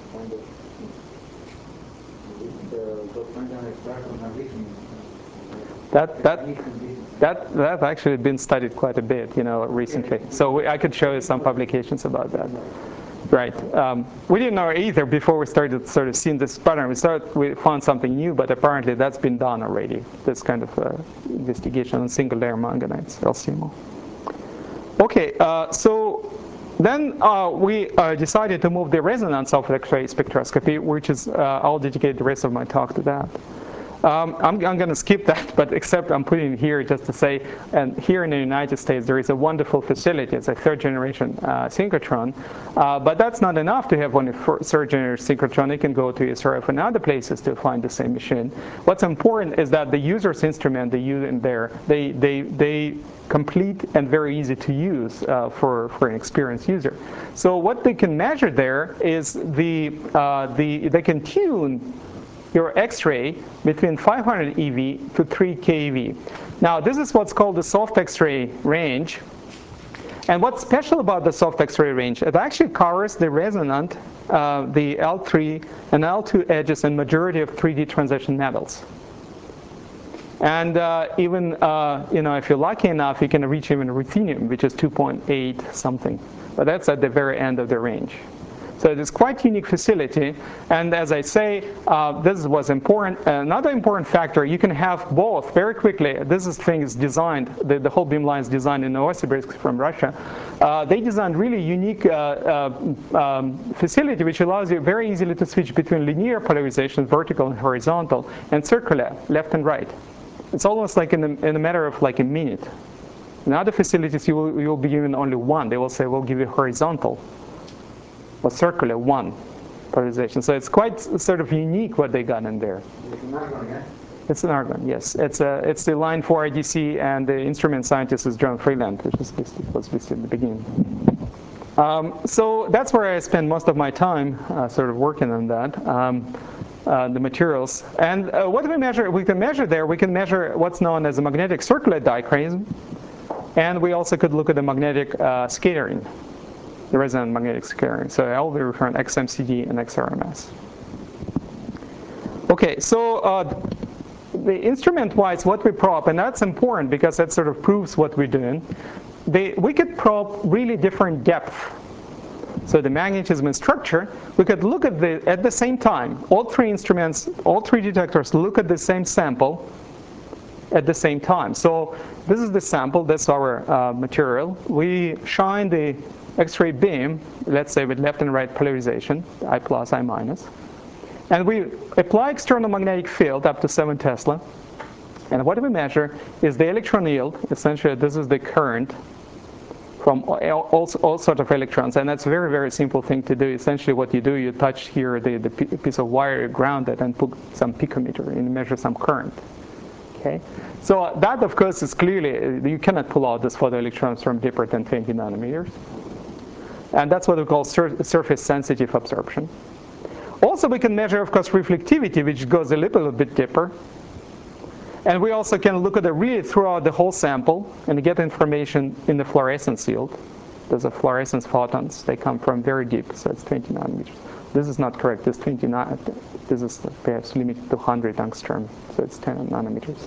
That actually been studied quite a bit, recently. So I could show you some publications about that. Right. We didn't know either before we started sort of seeing this pattern. We found something new, but apparently that's been done already. This kind of investigation on single layer manganites, LCMO. Okay. So then we decided to move the resonance of X-ray spectroscopy, which is I'll dedicate the rest of my talk to that. I'm going to skip that, but except I'm putting it here just to say, and here in the United States there is a wonderful facility. It's a third-generation synchrotron, but that's not enough to have only third-generation synchrotron. You can go to SRF and other places to find the same machine. What's important is that the user's instrument they use in there, they complete and very easy to use for an experienced user. So what they can measure there is they can tune your X-ray between 500 eV to 3 keV. Now this is what's called the soft X-ray range. And what's special about the soft X-ray range, it actually covers the resonant, the L3 and L2 edges and majority of 3D transition metals. And even, if you're lucky enough, you can reach even ruthenium, which is 2.8 something. But that's at the very end of the range. So it is quite unique facility, and as I say, this was important. Another important factor, you can have both very quickly. This thing is designed, the whole beamline is designed in Novosibirsk from Russia. They designed really unique facility which allows you very easily to switch between linear polarization, vertical and horizontal, and circular, left and right. It's almost like in a matter of like a minute. In other facilities, you will be given only one. They will say, we'll give you horizontal or circular, one polarization. So it's quite sort of unique what they got in there. It's an argon, yeah? It's an argon, yes. It's the line for IDC, and the instrument scientist is John Freeland, which was listed in the beginning. So that's where I spend most of my time sort of working on that, the materials. And what do we measure? We can measure what's known as a magnetic circular dichroism, and we also could look at the magnetic scattering. The resonant magnetic scattering. So I'll be referring to XMCD and XRMS. Okay, so the instrument-wise, what we probe, and that's important because that sort of proves what we're doing. We could probe really different depth. So the magnetism and structure, we could look at the same time. All three instruments, all three detectors look at the same sample at the same time. So this is the sample, that's our material. We shine the X-ray beam, let's say with left and right polarization, I plus, I minus. And we apply external magnetic field up to 7 Tesla. And what we measure is the electron yield. Essentially, this is the current from all sorts of electrons. And that's a very, very simple thing to do. Essentially, what you do, you touch here the piece of wire, you ground it, and put some picometer and measure some current. Okay, so that, of course, is clearly, you cannot pull out these photoelectrons from deeper than 20 nanometers. And that's what we call surface-sensitive absorption. Also, we can measure, of course, reflectivity, which goes a little bit deeper. And we also can look at it really throughout the whole sample and get information in the fluorescence field. There's a fluorescence photons. They come from very deep, so it's 20 nanometers. This is not correct. This 29. This is perhaps limited to 100 angstrom, so it's 10 nanometers.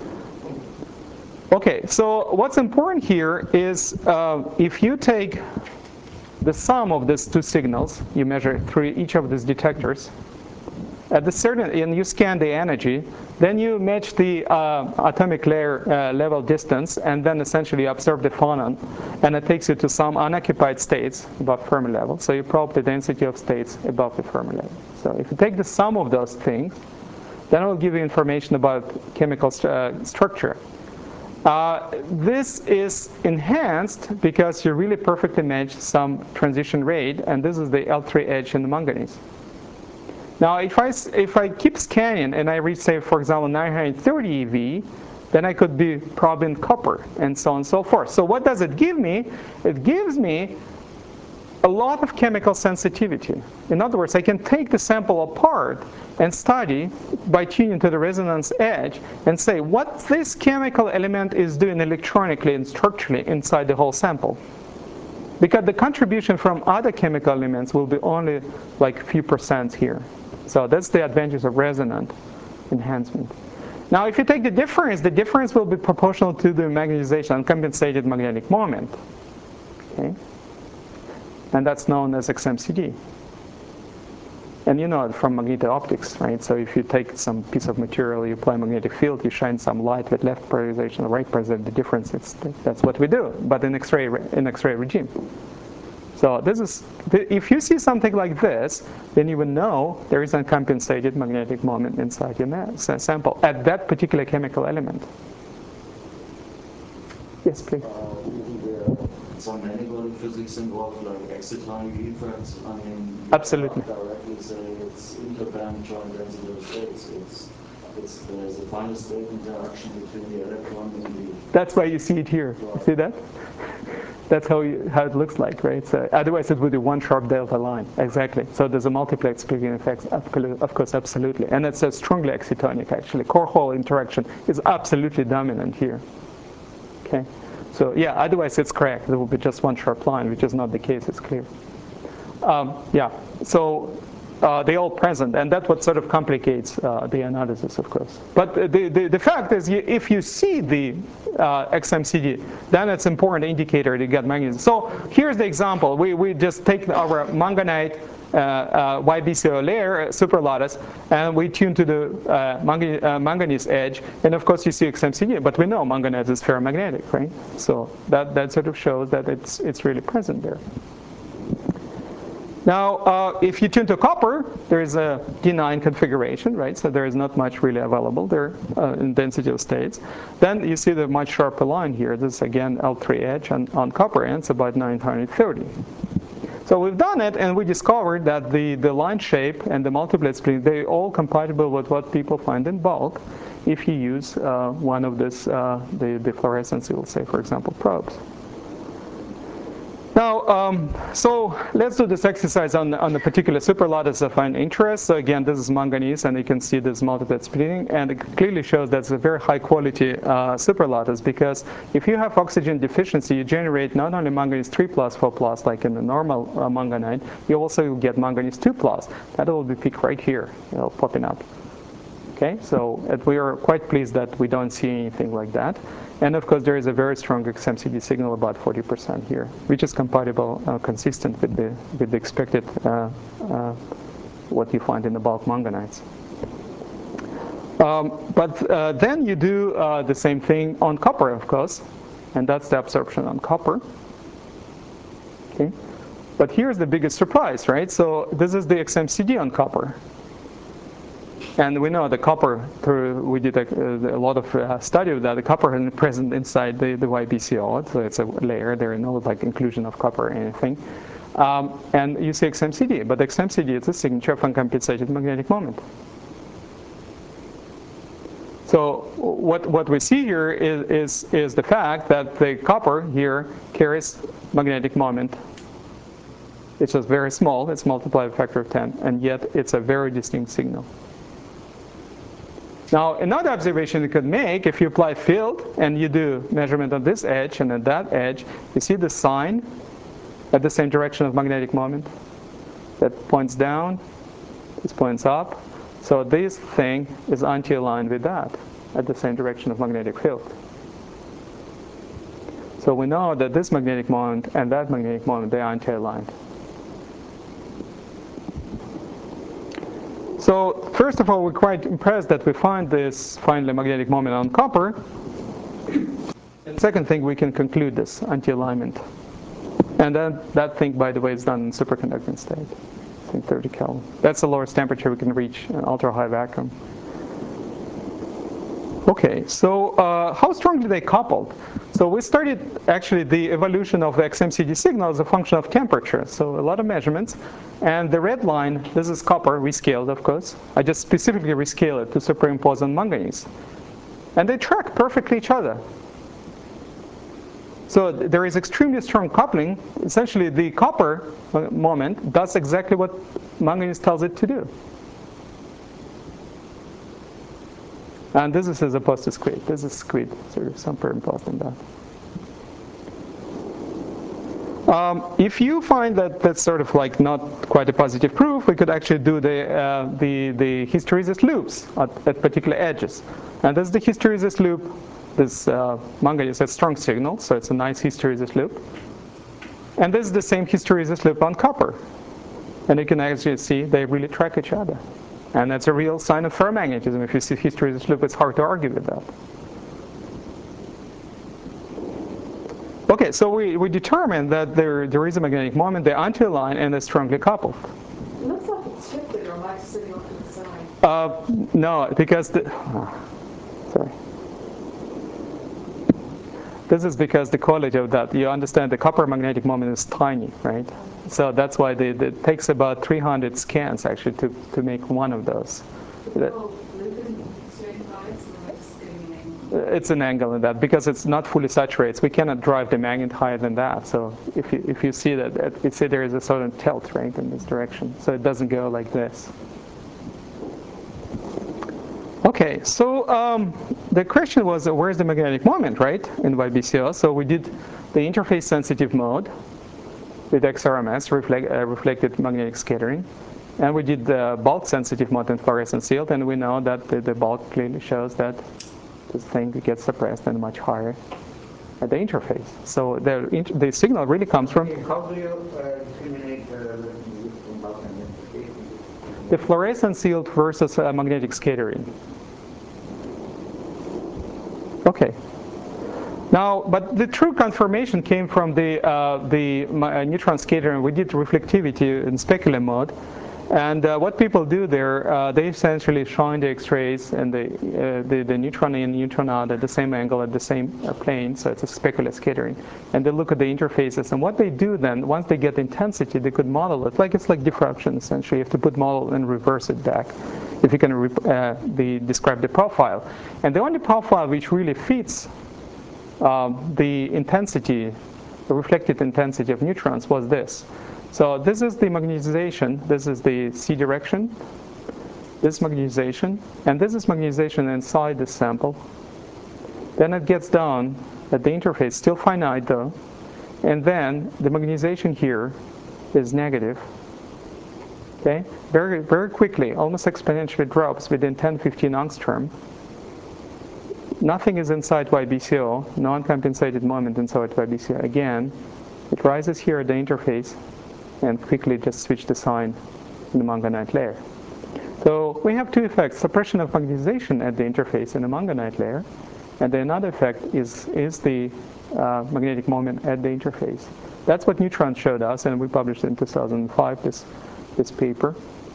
Okay, so what's important here is if you take the sum of these two signals, you measure through each of these detectors, at the certain, and you scan the energy, then you match the atomic layer level distance, and then essentially observe the phonon, and it takes you to some unoccupied states above Fermi level. So you probe the density of states above the Fermi level. So if you take the sum of those things, Then it will give you information about chemical structure. This is enhanced because you really perfectly match some transition rate, and this is the L3 edge in the manganese. Now, if I keep scanning and I reach, say, for example, 930 eV, then I could be probing copper, and so on and so forth. So what does it give me? It gives me a lot of chemical sensitivity. In other words, I can take the sample apart and study by tuning to the resonance edge and say what this chemical element is doing electronically and structurally inside the whole sample. Because the contribution from other chemical elements will be only like a few percent here. So that's the advantage of resonant enhancement. Now, if you take the difference will be proportional to the magnetization, uncompensated magnetic moment. Okay? And that's known as XMCD. And you know it from magnetooptics, right? So if you take some piece of material, you apply a magnetic field, you shine some light with left polarization or right polarization, the difference, that's what we do, but in X-ray regime. So this is, if you see something like this, then you will know there is uncompensated magnetic moment inside your sample at that particular chemical element. Yes, please. Some manifold physics involved, like excitonic effects. I mean, you absolutely. cannot directly say it's interband joint density of states. There's a finite state interaction between the electron and the. That's why you see it here. You see that? That's how it looks like, right? So otherwise, it would be one sharp delta line. Exactly. So there's a multiplex splitting effect, of course, absolutely, and it's a strongly excitonic. Actually, core-hole interaction is absolutely dominant here. Okay. So yeah, otherwise it's correct. There will be just one sharp line, which is not the case. It's clear. Yeah. So they're all present, and that's what sort of complicates the analysis, of course. But the fact is, if you see the XMCD, then it's an important indicator to get magnesium. So here's the example. We just take our manganite YBCO layer, superlattice, and we tune to the manganese edge, and of course you see XMCD, but we know manganese is ferromagnetic, right? So that sort of shows that it's really present there. Now, if you tune to copper, there is a D9 configuration, right? So there is not much really available there in density of states. Then you see the much sharper line here. This is again L3 edge on copper, and it's about 930. So we've done it, and we discovered that the line shape and the multiplet splitting, they're all compatible with what people find in bulk if you use one of this, the fluorescence, we'll say, for example, probes. Now, so let's do this exercise on the particular superlattice of fine interest. So again, this is manganese, and you can see this multiplet splitting, and it clearly shows that's a very high quality superlattice, because if you have oxygen deficiency, you generate not only manganese 3+, 4+, like in the normal manganite, you also get manganese 2+. That will be peaked right here, popping up. Okay, so we are quite pleased that we don't see anything like that. And of course, there is a very strong XMCD signal, about 40% here, which is compatible, consistent with the expected what you find in the bulk manganites. But then you do the same thing on copper, of course, and that's the absorption on copper. Okay, but here's the biggest surprise, right? So this is the XMCD on copper. And we know the copper, we did a lot of study of that. The copper is present inside the YBCO, so it's a layer. There is no like inclusion of copper or anything. And you see XMCD, but XMCD is a signature of uncompensated magnetic moment. So what we see here is the fact that the copper here carries magnetic moment. It's just very small. It's multiplied by a factor of 10, and yet it's a very distinct signal. Now, another observation you could make, if you apply field and you do measurement on this edge and at that edge, you see the sign at the same direction of magnetic moment. That points down, this points up. So this thing is anti-aligned with that at the same direction of magnetic field. So we know that this magnetic moment and that magnetic moment, they are anti-aligned. So first of all, we're quite impressed that we find this finally magnetic moment on copper. And second thing, we can conclude this anti-alignment. And then that thing, by the way, is done in superconducting state, I think 30 Kelvin. That's the lowest temperature we can reach in ultra-high vacuum. Okay, so how strongly they coupled? So we started actually the evolution of the XMCD signal as a function of temperature. So a lot of measurements. And the red line, this is copper, rescaled of course. I just specifically rescale it to superimpose on manganese. And they track perfectly each other. So there is extremely strong coupling. Essentially the copper moment does exactly what manganese tells it to do. And this is as opposed to squid. This is squid, sort of superimposed on that. If you find that that's sort of like not quite a positive proof, we could actually do the hysteresis loops at particular edges. And this is the hysteresis loop. This manganese has strong signal, so it's a nice hysteresis loop. And this is the same hysteresis loop on copper. And you can actually see they really track each other. And that's a real sign of ferromagnetism. If you see hysteresis loop, it's hard to argue with that. Okay, so we determined that there is a magnetic moment, they're anti-aligned, and they're strongly coupled. It looks like it's shifted, or Mike's sitting off to the side. No, because sorry. This is because the quality of that, you understand the copper magnetic moment is tiny, right? So that's why it takes about 300 scans actually to make one of those. It's an angle in that because it's not fully saturated. We cannot drive the magnet higher than that. So if you see that, you see there is a certain tilt, right, in this direction. So it doesn't go like this. Okay, so the question was, where's the magnetic moment, right, in YBCO? So we did the interface sensitive mode with XRMS, reflected magnetic scattering. And we did the bulk sensitive mode in fluorescence field, and we know that the bulk clearly shows that this thing gets suppressed and much higher at the interface. So the signal really comes from... How do you discriminate from bulk and interface? The fluorescence field versus magnetic scattering. Okay. Now, but the true confirmation came from the neutron scattering. We did reflectivity in specular mode. And what people do there, they essentially shine the X-rays and the neutron in, neutron out at the same angle, at the same plane, so it's a specular scattering. And they look at the interfaces, and what they do then, once they get intensity, they could model it. It's like diffraction, essentially. You have to put model and reverse it back if you can describe the profile. And the only profile which really fits the intensity, the reflected intensity of neutrons was this. So this is the magnetization, this is the C direction, this magnetization, and this is magnetization inside the sample. Then it gets down at the interface, still finite though, and then the magnetization here is negative. Okay, very, very quickly, almost exponentially drops within 10-15 angstrom. Nothing is inside YBCO, no uncompensated moment inside YBCO. Again, it rises here at the interface, and quickly just switch the sign in the manganite layer. So we have two effects: suppression of magnetization at the interface in the manganite layer, and then another effect is the magnetic moment at the interface. That's what neutrons showed us, and we published in 2005 this paper,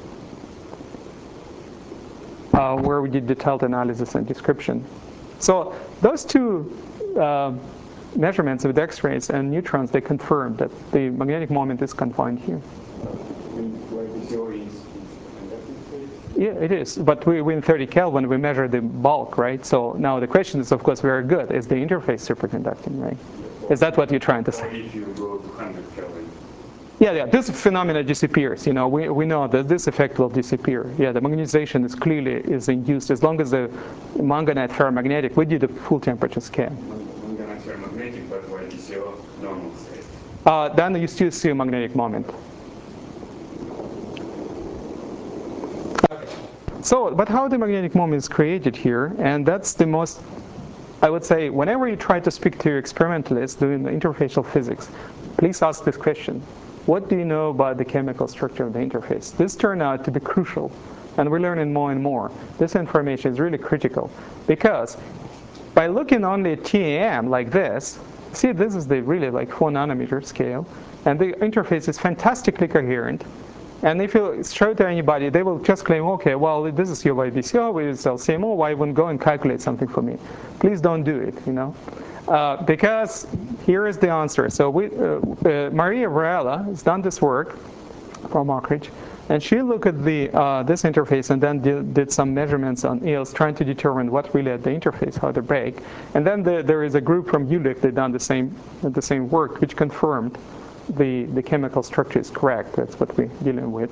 where we did detailed analysis and description. So those two measurements with X-rays and neutrons, they confirmed that the magnetic moment is confined here. Yeah, it is. But we in 30 Kelvin, we measure the bulk, right? So now the question is, of course, very good. Is the interface superconducting, right? Is that what you're trying to say? If you go to 100 Kelvin. Yeah, this phenomena disappears. You know, we know that this effect will disappear. Yeah, the magnetization is clearly induced as long as the manganite ferromagnetic. We did a full temperature scan. Manganite ferromagnetic, but YBCO normal state. Then you still see a magnetic moment. So, but how the magnetic moment is created here, and that's the most, I would say, whenever you try to speak to experimentalists doing the interfacial physics, please ask this question. What do you know about the chemical structure of the interface? This turned out to be crucial, and we're learning more and more. This information is really critical, because by looking only at TAM like this, see, this is the really like 4 nanometer scale, and the interface is fantastically coherent. And if you show to anybody, they will just claim, okay, well, this is your YBCO, we use LCMO, why wouldn't go and calculate something for me? Please don't do it, because here is the answer. So Maria Varela has done this work from Oak Ridge, and she looked at this interface and then did some measurements on eels, trying to determine what really at the interface, how they break. And then there is a group from Jülich that done the same work, which confirmed the chemical structure is correct. That's what we're dealing with.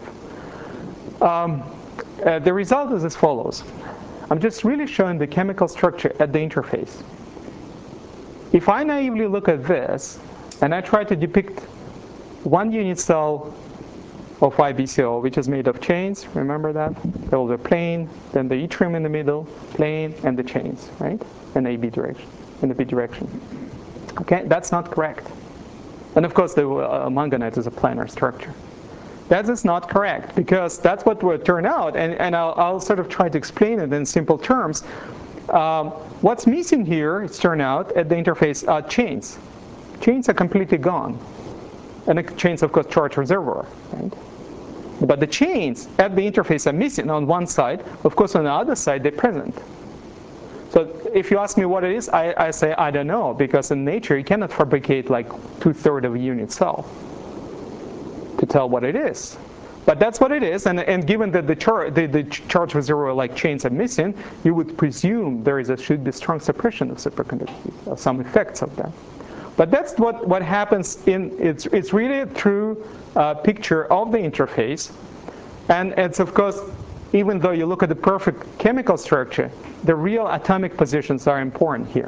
The result is as follows. I'm just really showing the chemical structure at the interface. If I naively look at this, and I try to depict one unit cell of YBCO, which is made of chains, remember that? There will be a plane, then the yttrium in the middle, plane, and the chains, right? In the B direction. Okay, that's not correct. And of course, the manganite is a planar structure. That is not correct, because that's what will turn out, and I'll sort of try to explain it in simple terms. What's missing here, it's turned out, at the interface are chains. Chains are completely gone. And the chains, of course, charge reservoir, right? But the chains at the interface are missing on one side. Of course, on the other side, they're present. So if you ask me what it is, I say I don't know, because in nature you cannot fabricate like 2/3 of a unit cell to tell what it is. But that's what it is, and given that the charge reservoir like chains are missing, you would presume there should be strong suppression of superconductivity, or some effects of that. But that's what happens it's really a true picture of the interface, and it's of course, even though you look at the perfect chemical structure, the real atomic positions are important here.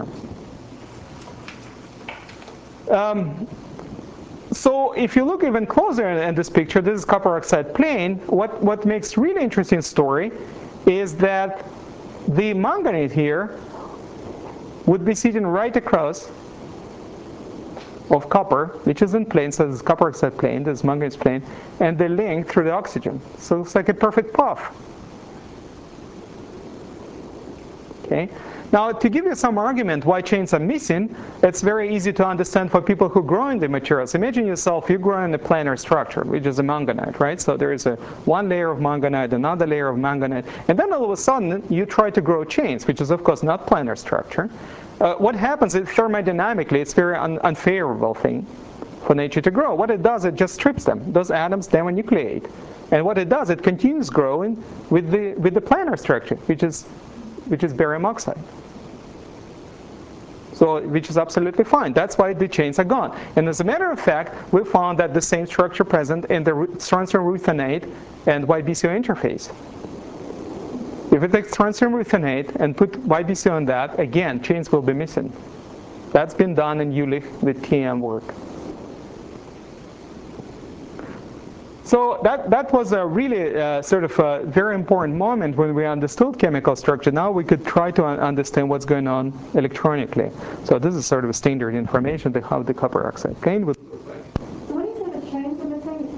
So if you look even closer in this picture, this is copper oxide plane. What makes really interesting story is that the manganate here would be sitting right across of copper, which is in plane, so this is copper oxide plane, this is manganese plane, and they link through the oxygen. So it's like a perfect puff. Okay. Now, to give you some argument why chains are missing, it's very easy to understand for people who grow in the materials. Imagine yourself, you grow in a planar structure, which is a manganite, right? So there is one layer of manganite, another layer of manganite, and then all of a sudden you try to grow chains, which is of course not planar structure. What happens is thermodynamically, it's a very unfavorable thing for nature to grow. What it does, it just strips them. Those atoms demonucleate. And what it does, it continues growing with the planar structure, which is barium oxide. So, which is absolutely fine. That's why the chains are gone. And as a matter of fact, we found that the same structure present in the strontium ruthenate and YBCO interface. If we take strontium ruthenate and put YBCO on that, again, chains will be missing. That's been done in Jülich with TM work. So that was a really sort of a very important moment when we understood chemical structure. Now we could try to understand what's going on electronically. So this is sort of a standard information to how the copper oxide plane would look like. So when you say the chains are missing,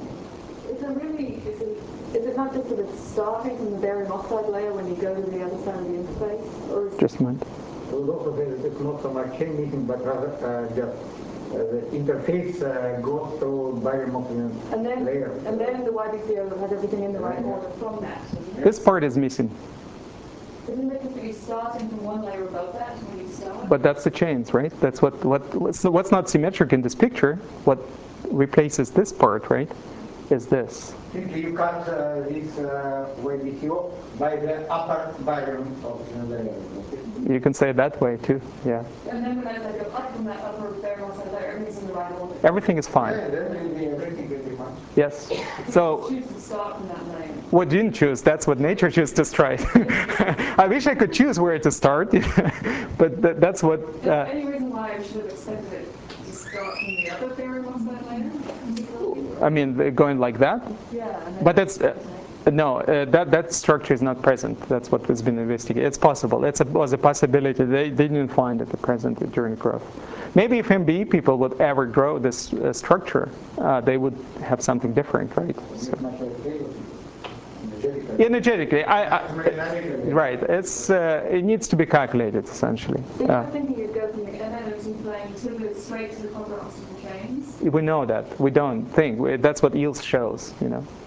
is it not just that it's starting from the barium oxide layer when you go to the other side of the interface? Or is just a moment. I would also say that it's not so much chain missing, but rather just the interface goes through barium oxygen layer. And then the YBCO has everything in the right order from that. This part is missing. Isn't it that you're starting from one layer above that when you start? But that's the chains, right? That's what's not symmetric in this picture. What replaces this part, right, is this. Simply you cut this YBCO by the upper barium oxygen layer. You can say it that way too, yeah. And then when I go up from that upper barium oxide layer, everything's in the right order. Everything is fine. Yeah, then everything will be fine. Yes. So Choose to start from that layer. what you didn't choose, that's what nature chooses to try. I wish I could choose where to start, but that's what... Any reason why I should have expected it to start from the other barium oxide layer? I mean, going like that? Yeah. But that's... no, that structure is not present. That's what has been investigated. It's possible. It was a possibility. They didn't find it present during growth. Maybe if MBE people would ever grow this structure, they would have something different, right? So. Energetically, right? It needs to be calculated essentially. So you're thinking it goes from the energy plane straight to the copper oxygen chains? We know that. We don't think. That's what EELS shows, you know.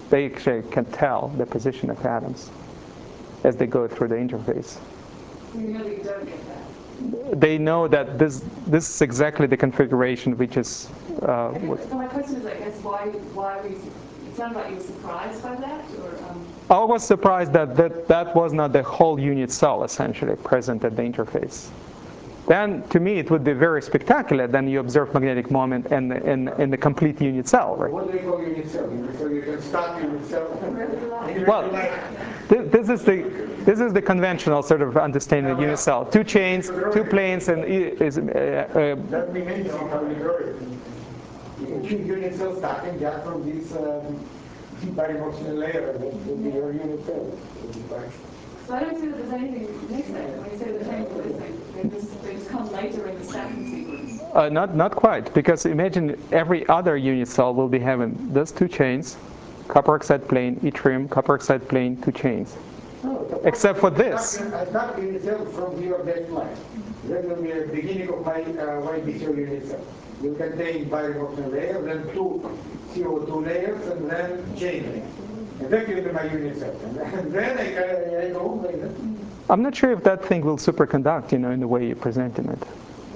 they actually can tell the position of atoms as they go through the interface. You know that you don't get that. They know that this is exactly the configuration which is. So my question is, I guess, why we? It sounded like you were surprised by that, or. I was surprised that was not the whole unit cell essentially present at the interface. Then, to me, it would be very spectacular. Then you observe magnetic moment in the complete unit cell, right? What do you call unit cell? So you can start unit cell. Well, this is the conventional sort of understanding of unit cell: two chains, two planes, and That means anything how you draw it. You can choose unit cell starting just from this bidimensional layer. That would be your unit cell. So I don't see that there's anything missing when you say the chains are missing. They just come later in the stacking sequence. not quite, because imagine every other unit cell will be having those two chains, copper oxide plane, yttrium, copper oxide plane, two chains. Except for this. I start unit cell from your baseline. That will be the beginning of my YBCO unit cell. You can take bidimensional layer, then two CO2 layers, and then chain layer. And that will be my unit cell. And then I go later. I'm not sure if that thing will superconduct, in the way you're presenting it.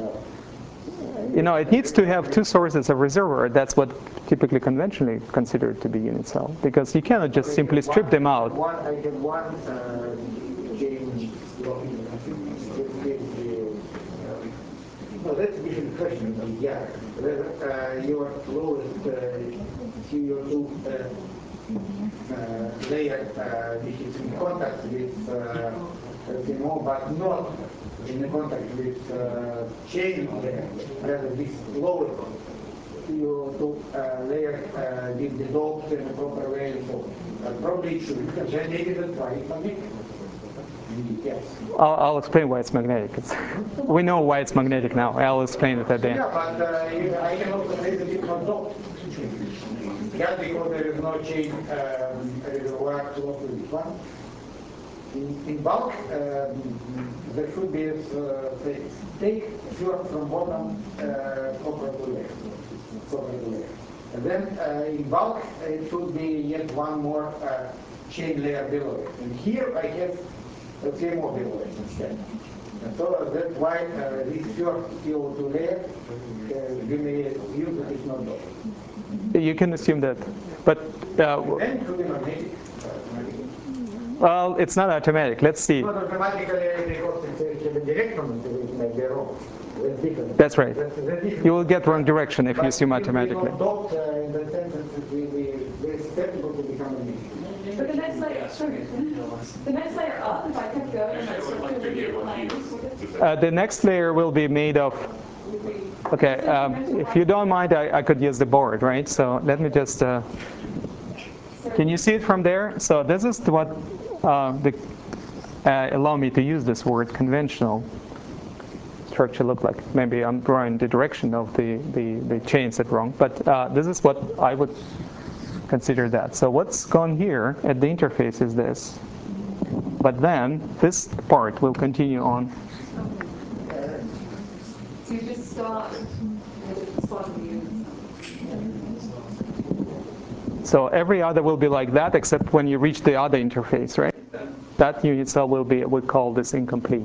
It needs to have two sources of reservoir. That's what typically conventionally considered to be unit cell, because you cannot just simply strip them out. I have one chain blocking. No, that's a different question. Yeah, whether your lowest CO2 layer which is in contact with CMO, but not in contact with chain layer, rather this lower CO2 layer will be dissolved in a proper way. So probably it should. Then maybe that's why it's magnetic. Yes. I'll explain why it's magnetic. We know why it's magnetic now. I'll explain it at the end. Yeah, but I can also say that it's not doped. Just because there is no chain reservoir close to this one. In bulk, there should be take first from bottom copper layer. And then in bulk, it should be yet one more chain layer below it. And here I have a few more below it instead. And so that's why this first CO2 layer, you may use that it's not doped. You can assume that, but then it should be magnetic. Well, it's not automatic. Let's see. Not automatically because it's a direct moment, it might be wrong. That's different. That's right. That's You will get wrong direction if you assume automatically. But in the sense that it will be very susceptible to become magnetic. But the next layer up, if I kept going and that structure would be planes, The next layer will be made of. Okay, if you don't mind, I could use the board, right? So let me just. Can you see it from there? So this is what allow me to use this word conventional structure look like. Maybe I'm drawing the direction of the chains that wrong, but this is what I would consider that. So what's gone here at the interface is this, but then this part will continue on. so you just start with the spot of the unit. So every other will be like that, except when you reach the other interface, right? That unit cell will be, we call this incomplete.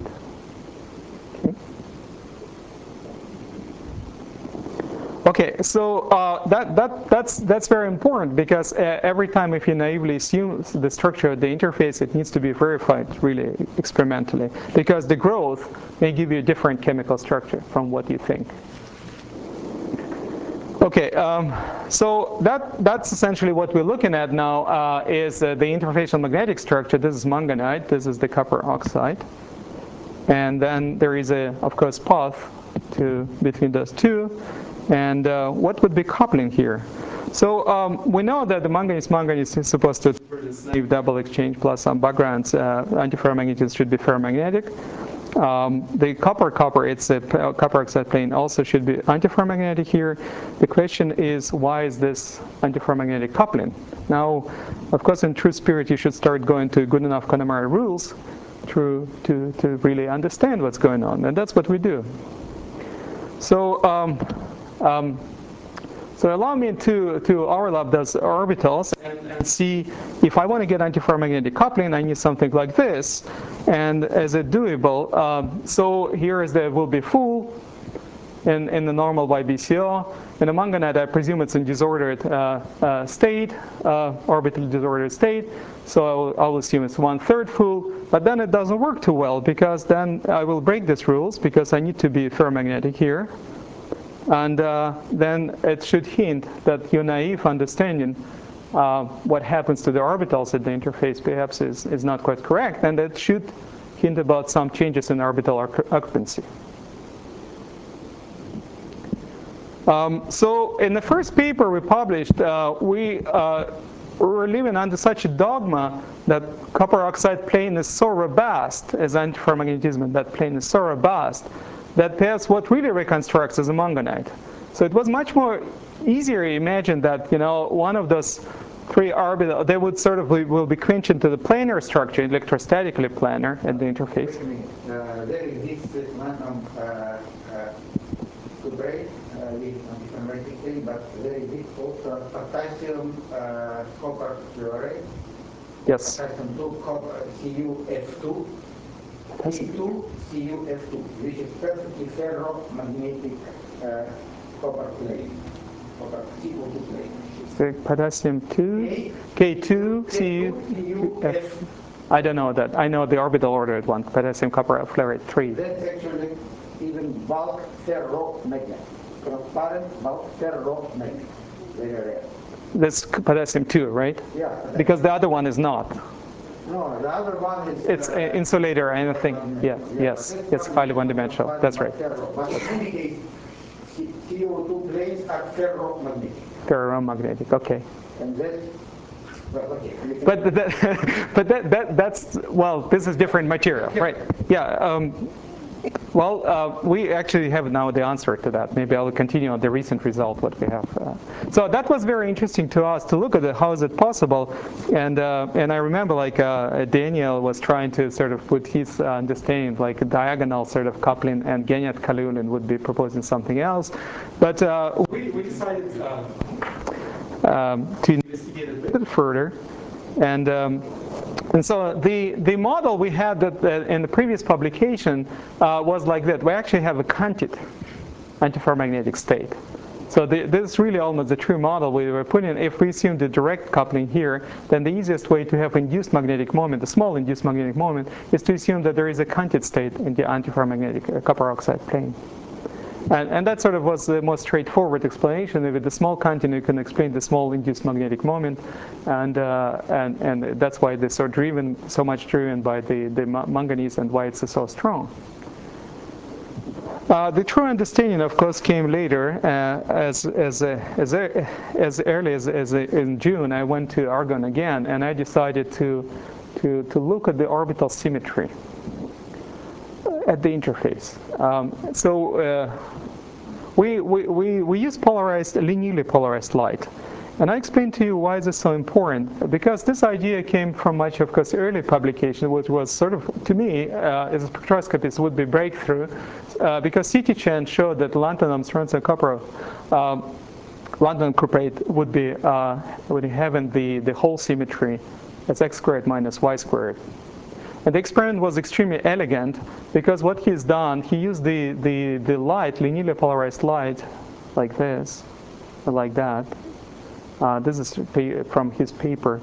Okay, so that's very important, because every time if you naively assume the structure of the interface, it needs to be verified really experimentally, because the growth may give you a different chemical structure from what you think. Okay, so that's essentially what we're looking at now is the interfacial magnetic structure. This is manganite, this is the copper oxide. And then there is of course, path between those two. And what would be coupling here? So we know that the manganese is supposed to leave double exchange plus some backgrounds. Antiferromagnetism should be ferromagnetic. The copper, it's a copper oxide plane, also should be antiferromagnetic here. The question is, why is this antiferromagnetic coupling? Now, of course, in true spirit, you should start going to good enough Connemara rules to really understand what's going on, and that's what we do. So So allow me to overlap those orbitals and see if I want to get antiferromagnetic coupling, I need something like this. And is it doable? So here is the will be full in the normal YBCO. In a manganite, I presume it's in disordered state, orbitally disordered state. So I'll assume it's 1/3 full. But then it doesn't work too well, because then I will break these rules, because I need to be ferromagnetic here. And then it should hint that your naive understanding what happens to the orbitals at the interface perhaps is not quite correct, and it should hint about some changes in orbital occupancy. So in the first paper we published, we were living under such a dogma that copper oxide plane is so robust, as antiferromagnetism, that plane is so robust, that that's what really reconstructs as a manganite. So it was much more easier to imagine that, you know, one of those three orbitals, they would sort of will be quenched into the planar structure, electrostatically planar at the interface. Wait a minute. There exists quantum cuprate, this antiferromagnetic thing, but there exists also potassium copper fluoride. Yes. Potassium 2 copper CuF2. P2 CuF2, which is perfectly ferromagnetic copper plane, copper CO2 plane. So potassium 2, K2, CuF. I don't know that. I know the orbital ordered one, potassium copper fluoride 3. That's actually even bulk ferromagnet, transparent bulk ferromagnet, very rare. That's potassium 2, right? Yeah. Because the other one is not. No, the other one is... It's insulator, I think. Yeah, yes, it's highly one-dimensional. That's right. But in any case, CO2 planes are ferromagnetic. Ferromagnetic, okay. And that, well, okay. But that's, well, this is different material, right? Yeah. We actually have now the answer to that. Maybe I'll continue on the recent result what we have. So that was very interesting to us to look at how is it possible, and I remember like Daniel was trying to sort of put his understanding like a diagonal sort of coupling, and Genyat Kalulin would be proposing something else, but we decided to investigate it a bit further. And so the model we had that in the previous publication was like that. We actually have a canted antiferromagnetic state. So this is really almost the true model we were putting. If we assume the direct coupling here, then the easiest way to have induced magnetic moment, a small induced magnetic moment, is to assume that there is a canted state in the antiferromagnetic copper oxide plane. And that sort of was the most straightforward explanation. With the small canting, you can explain the small induced magnetic moment, and that's why they're so much driven by the manganese, and why it's so strong. The true understanding, of course, came later. As early as in June, I went to Argonne again, and I decided to look at the orbital symmetry at the interface. We use linearly polarized light. And I explained to you why this is so important, because this idea came from much of course early publication, which was sort of, to me, as a spectroscopist, would be breakthrough, because C.T. Chen showed that lanthanum, strontium, copper, lanthanum cuprate would have the whole symmetry as x squared minus y squared. And the experiment was extremely elegant, because what he's done, he used the light, linearly polarized light, like this, or like that. This is from his paper.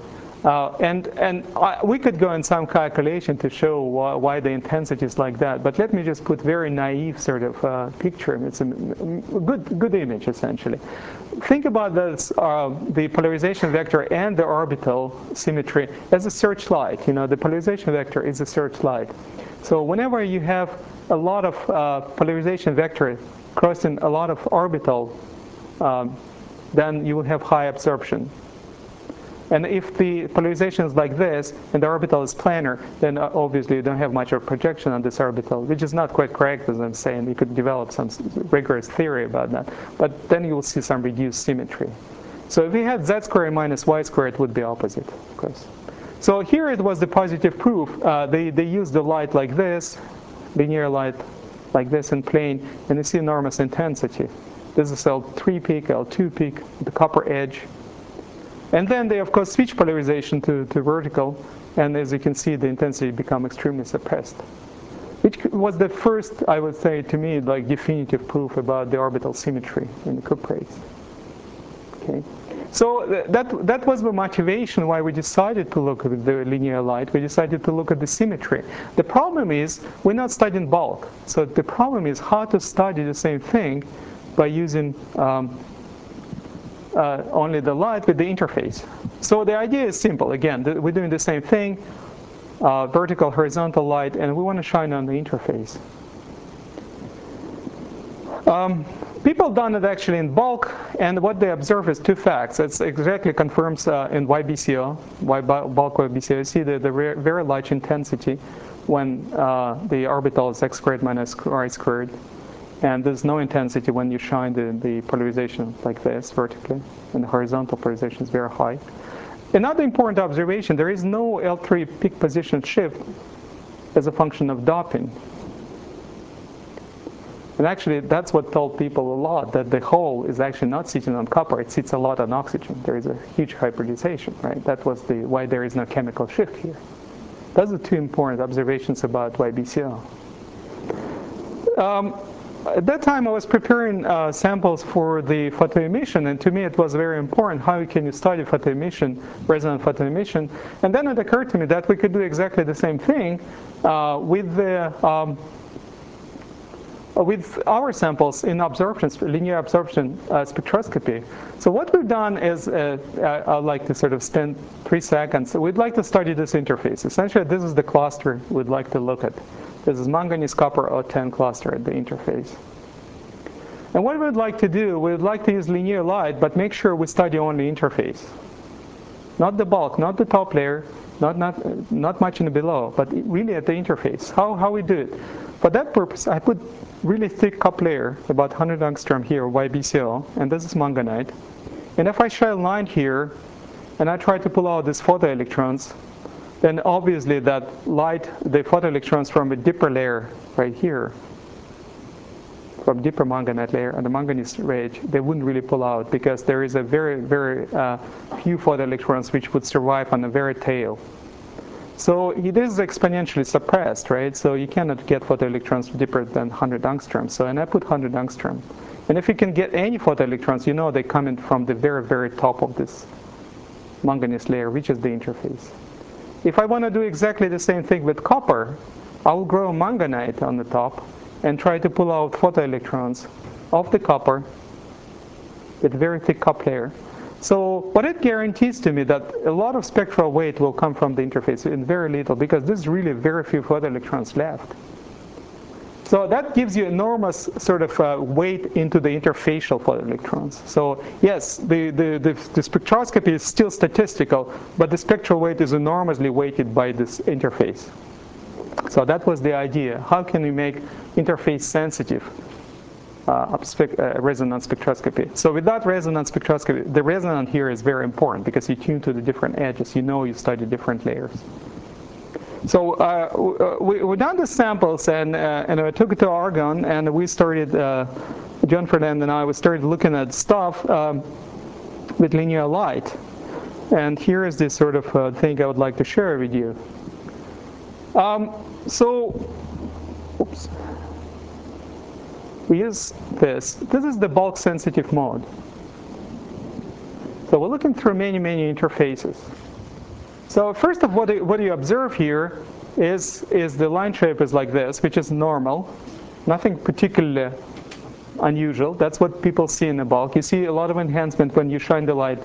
We could go in some calculation to show why the intensity is like that, but let me just put very naive sort of picture. It's a good image, essentially. Think about this, the polarization vector and the orbital symmetry as a searchlight. You know, the polarization vector is a searchlight. So whenever you have a lot of polarization vector crossing a lot of orbital, then you will have high absorption. And if the polarization is like this, and the orbital is planar, then obviously you don't have much of projection on this orbital, which is not quite correct, as I'm saying. You could develop some rigorous theory about that. But then you will see some reduced symmetry. So if we had z squared minus y squared, it would be opposite, of course. So here it was the positive proof. They used the light like this, linear light like this in plane, and you see enormous intensity. This is L3 peak, L2 peak, the copper edge. And then they, of course, switch polarization to vertical. And as you can see, the intensity become extremely suppressed, which was the first, I would say, to me, like definitive proof about the orbital symmetry in the cuprates. Okay. So that was the motivation why we decided to look at the linear light. We decided to look at the symmetry. The problem is we're not studying bulk. So the problem is how to study the same thing by using only the light with the interface. So the idea is simple. Again, we're doing the same thing, vertical, horizontal light, and we want to shine on the interface. People done it actually in bulk, and what they observe is two facts. It exactly confirms in YBCO, bulk YBCO. You see the very large intensity when the orbital is x squared minus y squared. And there's no intensity when you shine the polarization like this vertically, and the horizontal polarization is very high. Another important observation, there is no L3 peak position shift as a function of doping. And actually, that's what told people a lot, that the hole is actually not sitting on copper, it sits a lot on oxygen. There is a huge hybridization, right? That was why there is no chemical shift here. Those are two important observations about YBCO. At that time, I was preparing samples for the photoemission, and to me it was very important, how can you study photoemission, resonant photoemission. And then it occurred to me that we could do exactly the same thing with our samples in absorptions, linear absorption spectroscopy. So what we've done is, I'd like to sort of spend 3 seconds. We'd like to study this interface. Essentially, this is the cluster we'd like to look at. This is manganese copper O10 cluster at the interface. And what we'd like to do, we'd like to use linear light, but make sure we study only interface. Not the bulk, not the top layer, not much in the below, but really at the interface. How we do it? For that purpose, I put really thick cup layer, about 100 angstrom here, YBCO, and this is manganite. And if I shine a line here, and I try to pull out these photoelectrons, then obviously that light, the photoelectrons from a deeper layer right here, from deeper manganite layer and the manganese range, they wouldn't really pull out because there is a very, very few photoelectrons which would survive on the very tail. So it is exponentially suppressed, right? So you cannot get photoelectrons deeper than 100 angstrom. So, and I put 100 angstrom. And if you can get any photoelectrons, you know they come in from the very, very top of this manganese layer, which is the interface. If I want to do exactly the same thing with copper, I will grow manganite on the top and try to pull out photoelectrons of the copper with very thick cup layer. So what it guarantees to me that a lot of spectral weight will come from the interface and very little, because there's really very few photoelectrons left. So that gives you enormous sort of weight into the interfacial photoelectrons. So yes, the spectroscopy is still statistical, but the spectral weight is enormously weighted by this interface. So that was the idea. How can we make interface sensitive resonance spectroscopy? So without resonance spectroscopy, the resonance here is very important because you tune to the different edges. You know you study different layers. So we done the samples, and I took it to Argonne, and we started, John Ferdinand and I, we started looking at stuff with linear light. And here is this sort of thing I would like to share with you. Oops. We use this. This is the bulk sensitive mode. So we're looking through many, many interfaces. So first of what you observe here is the line shape is like this, which is normal, nothing particularly unusual. That's what people see in the bulk. You see a lot of enhancement when you shine the light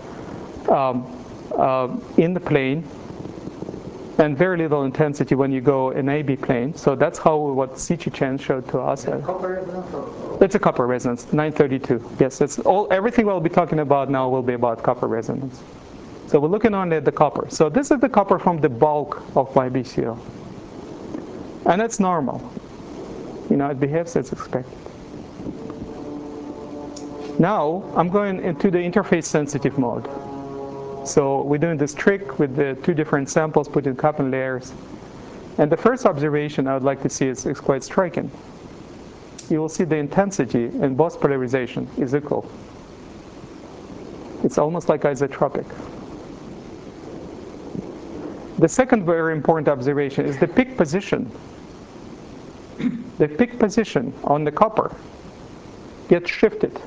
in the plane, and very little intensity when you go in AB plane. So that's what Siqi Chen showed to us. Copper resonance? It's a copper resonance, 932. Yes, it's everything we'll be talking about now will be about copper resonance. So we're looking only at the copper. So this is the copper from the bulk of YBCO. And it's normal. You know, it behaves as expected. Now, I'm going into the interface sensitive mode. So we're doing this trick with the 2 different samples put in coupling layers. And the first observation I would like to see is quite striking. you will see the intensity in both polarization is equal. It's almost like isotropic. The second very important observation is the peak position. The peak position on the copper gets shifted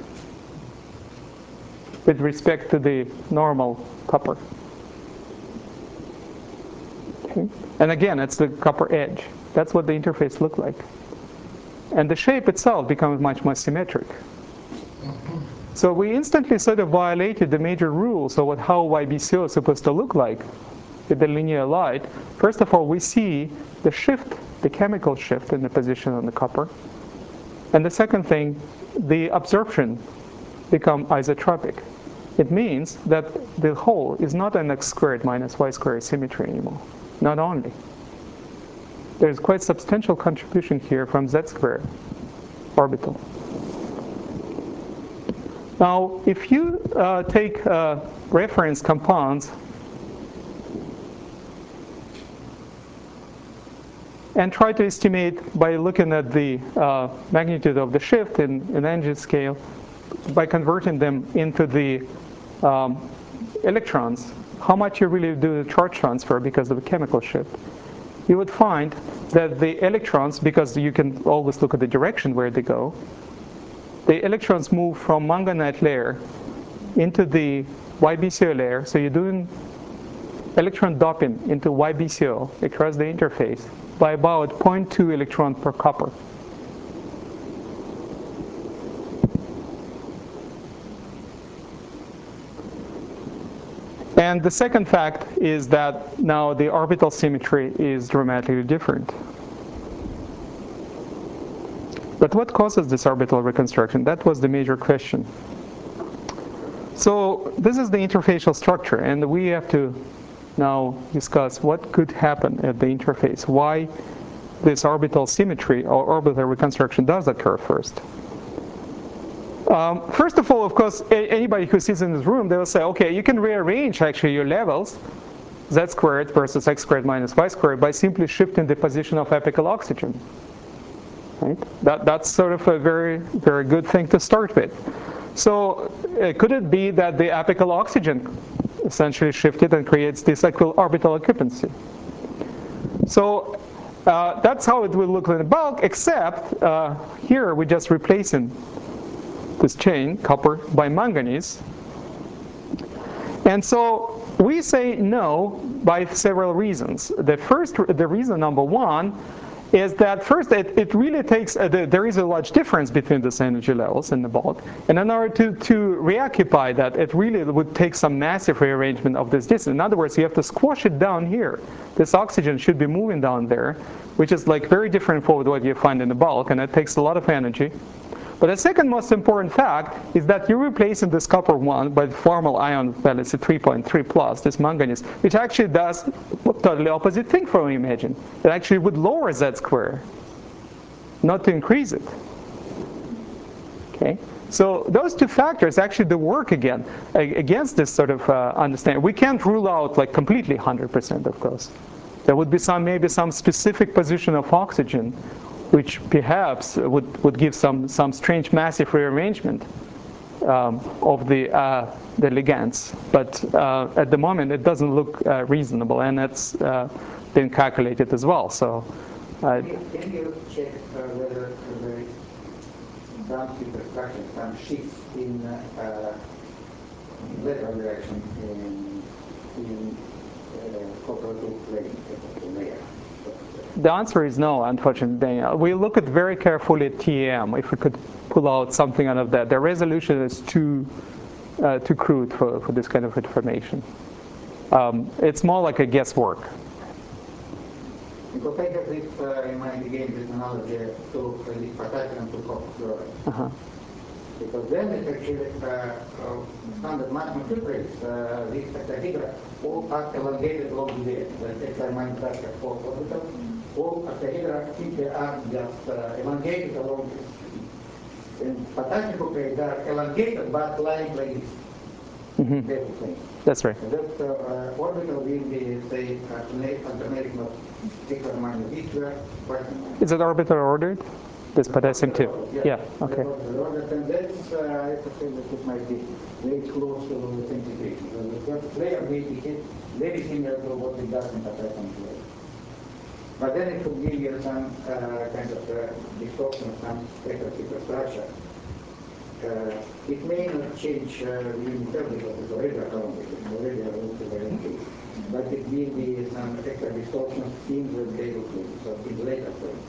with respect to the normal copper. Okay. And again, it's the copper edge. That's what the interface looks like. And the shape itself becomes much more symmetric. So we instantly sort of violated the major rules of how YBCO is supposed to look like with the linear light. First of all, we see the shift, the chemical shift in the position on the copper. And the second thing, the absorption become isotropic. It means that the whole is not an x squared minus y squared symmetry anymore. Not only. There's quite substantial contribution here from z squared orbital. Now, if you take reference compounds and try to estimate by looking at the magnitude of the shift in energy scale, by converting them into the electrons, how much you really do the charge transfer because of the chemical shift, you would find that the electrons, because you can always look at the direction where they go, the electrons move from manganite layer into the YBCO layer. So you're doing electron doping into YBCO across the interface by about 0.2 electron per copper. And the second fact is that now the orbital symmetry is dramatically different. But what causes this orbital reconstruction? That was the major question. So this is the interfacial structure, and we have to now discuss what could happen at the interface, why this orbital symmetry or orbital reconstruction does occur first. First of all, of course, anybody who sits in this room, they will say, okay, you can rearrange actually your levels, z squared versus x squared minus y squared, by simply shifting the position of apical oxygen. Right? That's sort of a very, very good thing to start with. So could it be that the apical oxygen essentially shifted and creates this orbital occupancy? So that's how it will look in the bulk, except here we're just replacing this chain, copper, by manganese. And so we say no by several reasons. The reason number one is that first it really takes, there is a large difference between these energy levels in the bulk. And in order to reoccupy that, it really would take some massive rearrangement of this distance. In other words, you have to squash it down here. This oxygen should be moving down there, which is like very different from what you find in the bulk, and it takes a lot of energy. But the second most important fact is that you're replacing this copper 1 by the formal ion valence 3.3 plus, this manganese, which actually does a totally opposite thing from what you imagine. It actually would lower z squared, not to increase it. Okay? So those two factors actually do work again against this sort of understanding. We can't rule out like completely 100%, of course. There would be maybe some specific position of oxygen which perhaps would give some strange massive rearrangement of the ligands. But at the moment, it doesn't look reasonable, and it's been calculated as well. So, can you check whether there is some superstructure, some shift in lateral direction in copper layer? The answer is no, unfortunately. We look at very carefully at TEM, if we could pull out something out of that. The resolution is too crude for this kind of information. It's more like a guesswork. Because I have this in mind again, this analogy to the potassium to copper fluoride. Because then it actually, standard materials, this octahedra, all are elongated along the way. That's examine that for orbital. All octahedra simply are just elongated along this. In potassium copper, they are elongated but lying like this. That's right. And that orbital will be, say, alternating of particular minus this. Is it orbital ordered? this potassium too. Yeah, okay. And that's, I have to say that it might be very close to the centrifugation. The first layer may be very similar to what it does in potassium layer. But then it will give you some kind of distortion of some spectral superstructure. It may not change uniformly because it's already accommodated, already available, but it will be some extra distortion in the data plane, so in the later plane.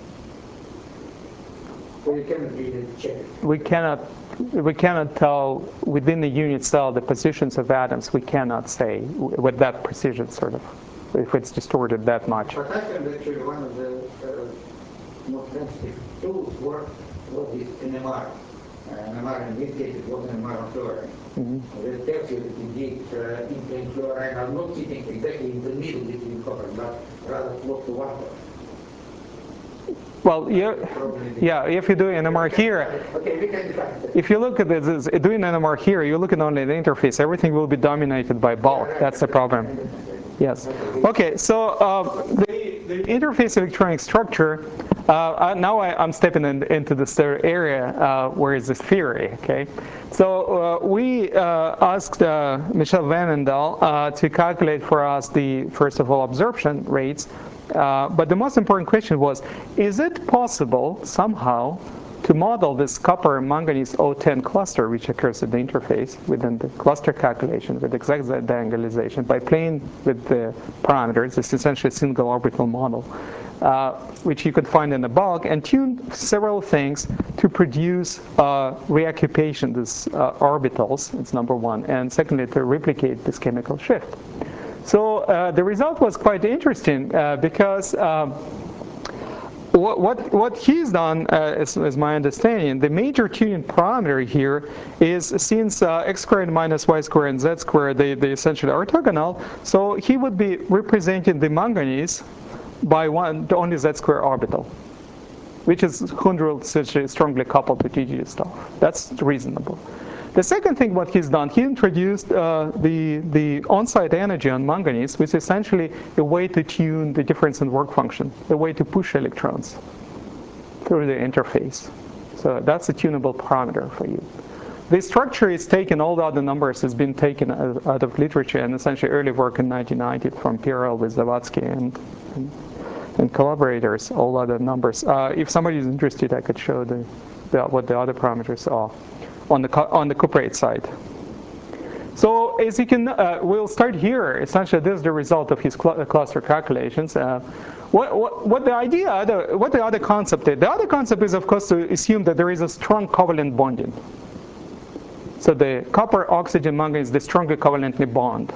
So you cannot really check it. We cannot tell within the unit cell the positions of atoms. We cannot say with that precision, sort of, if it's distorted that much. Potassium is actually one of the most sensitive tools for this NMR. NMR in this case it was NMR on fluoride. That tells you that indeed in fluoride are not sitting exactly in the middle between copper, but rather close to one. Well, yeah. If you do NMR here, okay, we can define it. if you look at this, doing NMR here, you look at only the interface. Everything will be dominated by bulk. That's the problem. Yes. Okay. So the interface electronic structure. Now I'm stepping into this area where is this theory. Okay. So we asked Michel Van Andel to calculate for us the first of all absorption rates. But the most important question was, is it possible somehow to model this copper manganese O10 cluster which occurs at the interface within the cluster calculation with exact diagonalization by playing with the parameters? It's essentially a single orbital model, which you could find in the bulk, and tune several things to produce reoccupation, these orbitals, it's number one, and secondly to replicate this chemical shift. So the result was quite interesting because what he's done, is my understanding, the major tuning parameter here is since x squared minus y squared and z squared, they essentially orthogonal, so he would be representing the manganese by the only z squared orbital, which is essentially strongly coupled to TG stuff. That's reasonable. The second thing what he's done, he introduced the on-site energy on manganese, which is essentially a way to tune the difference in work function, a way to push electrons through the interface. So that's a tunable parameter for you. The structure is taken, all the other numbers has been taken out of literature, and essentially early work in 1990 from Pierrel with Zawadzki and collaborators, all other numbers. If somebody is interested, I could show what the other parameters are on the cuprate side. So as you can, we'll start here. Essentially, this is the result of his cluster calculations. What the other concept is? The other concept is, of course, to assume that there is a strong covalent bonding. So the copper, oxygen, manganese, they strongly covalently bond.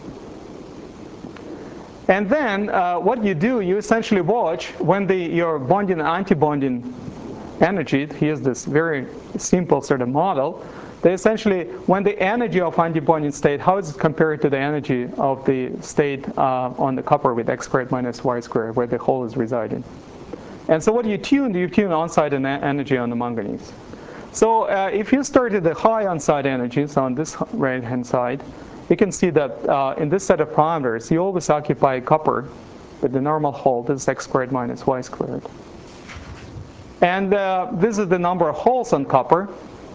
And then what you do, you essentially watch when your bonding and anti-bonding energy, here's this very simple sort of model, they essentially, when the energy of antibonding state, how is it compared to the energy of the state on the copper with x squared minus y squared, where the hole is residing. And so what you tune on-site energy on the manganese. So if you start at the high on-site energies on this right-hand side, you can see that in this set of parameters, you always occupy copper with the normal hole. This is x squared minus y squared. And this is the number of holes on copper.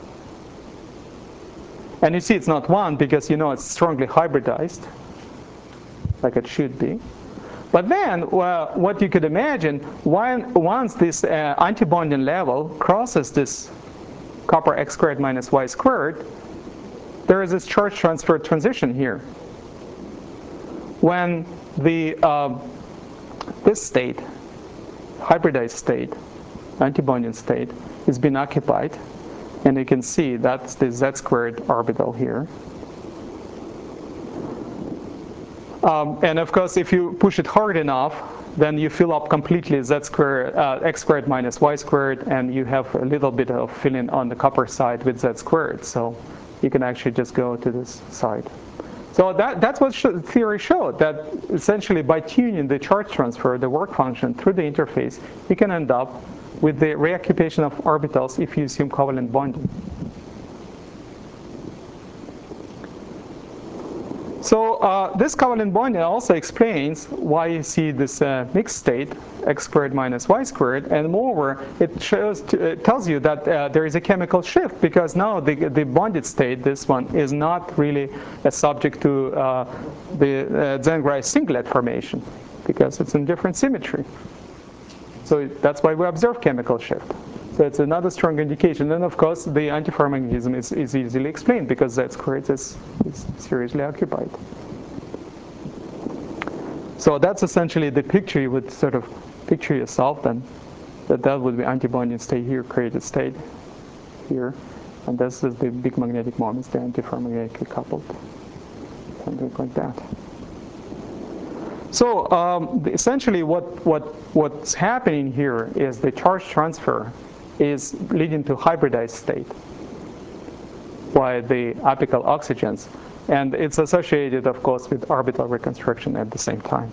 And you see it's not one because you know it's strongly hybridized, like it should be. But then what you could imagine, once this antibonding level crosses this copper x squared minus y squared, there is this charge transfer transition here. When this state, hybridized state, antibonding state, is being occupied, and you can see that's the z squared orbital here. And of course, if you push it hard enough, then you fill up completely z squared, x squared minus y squared, and you have a little bit of filling on the copper side with z squared. So you can actually just go to this side. So that's what the theory showed, that essentially by tuning the charge transfer, the work function through the interface, you can end up with the reoccupation of orbitals if you assume covalent bonding. So this covalent bonding also explains why you see this mixed state, x squared minus y squared, and moreover, it tells you that there is a chemical shift, because now the bonded state, this one, is not really a subject to the Zeng-Rice singlet formation, because it's in different symmetry. So that's why we observe chemical shift. So it's another strong indication. And of course, the antiferromagnetism is easily explained, because Z squared is seriously occupied. So that's essentially the picture. You would sort of picture yourself then, that would be antibonding state here, created state here. And this is the big magnetic moments, they're antiferromagnetically coupled. Something like that. So essentially what's happening here is the charge transfer is leading to hybridized state by the apical oxygens. And it's associated, of course, with orbital reconstruction at the same time.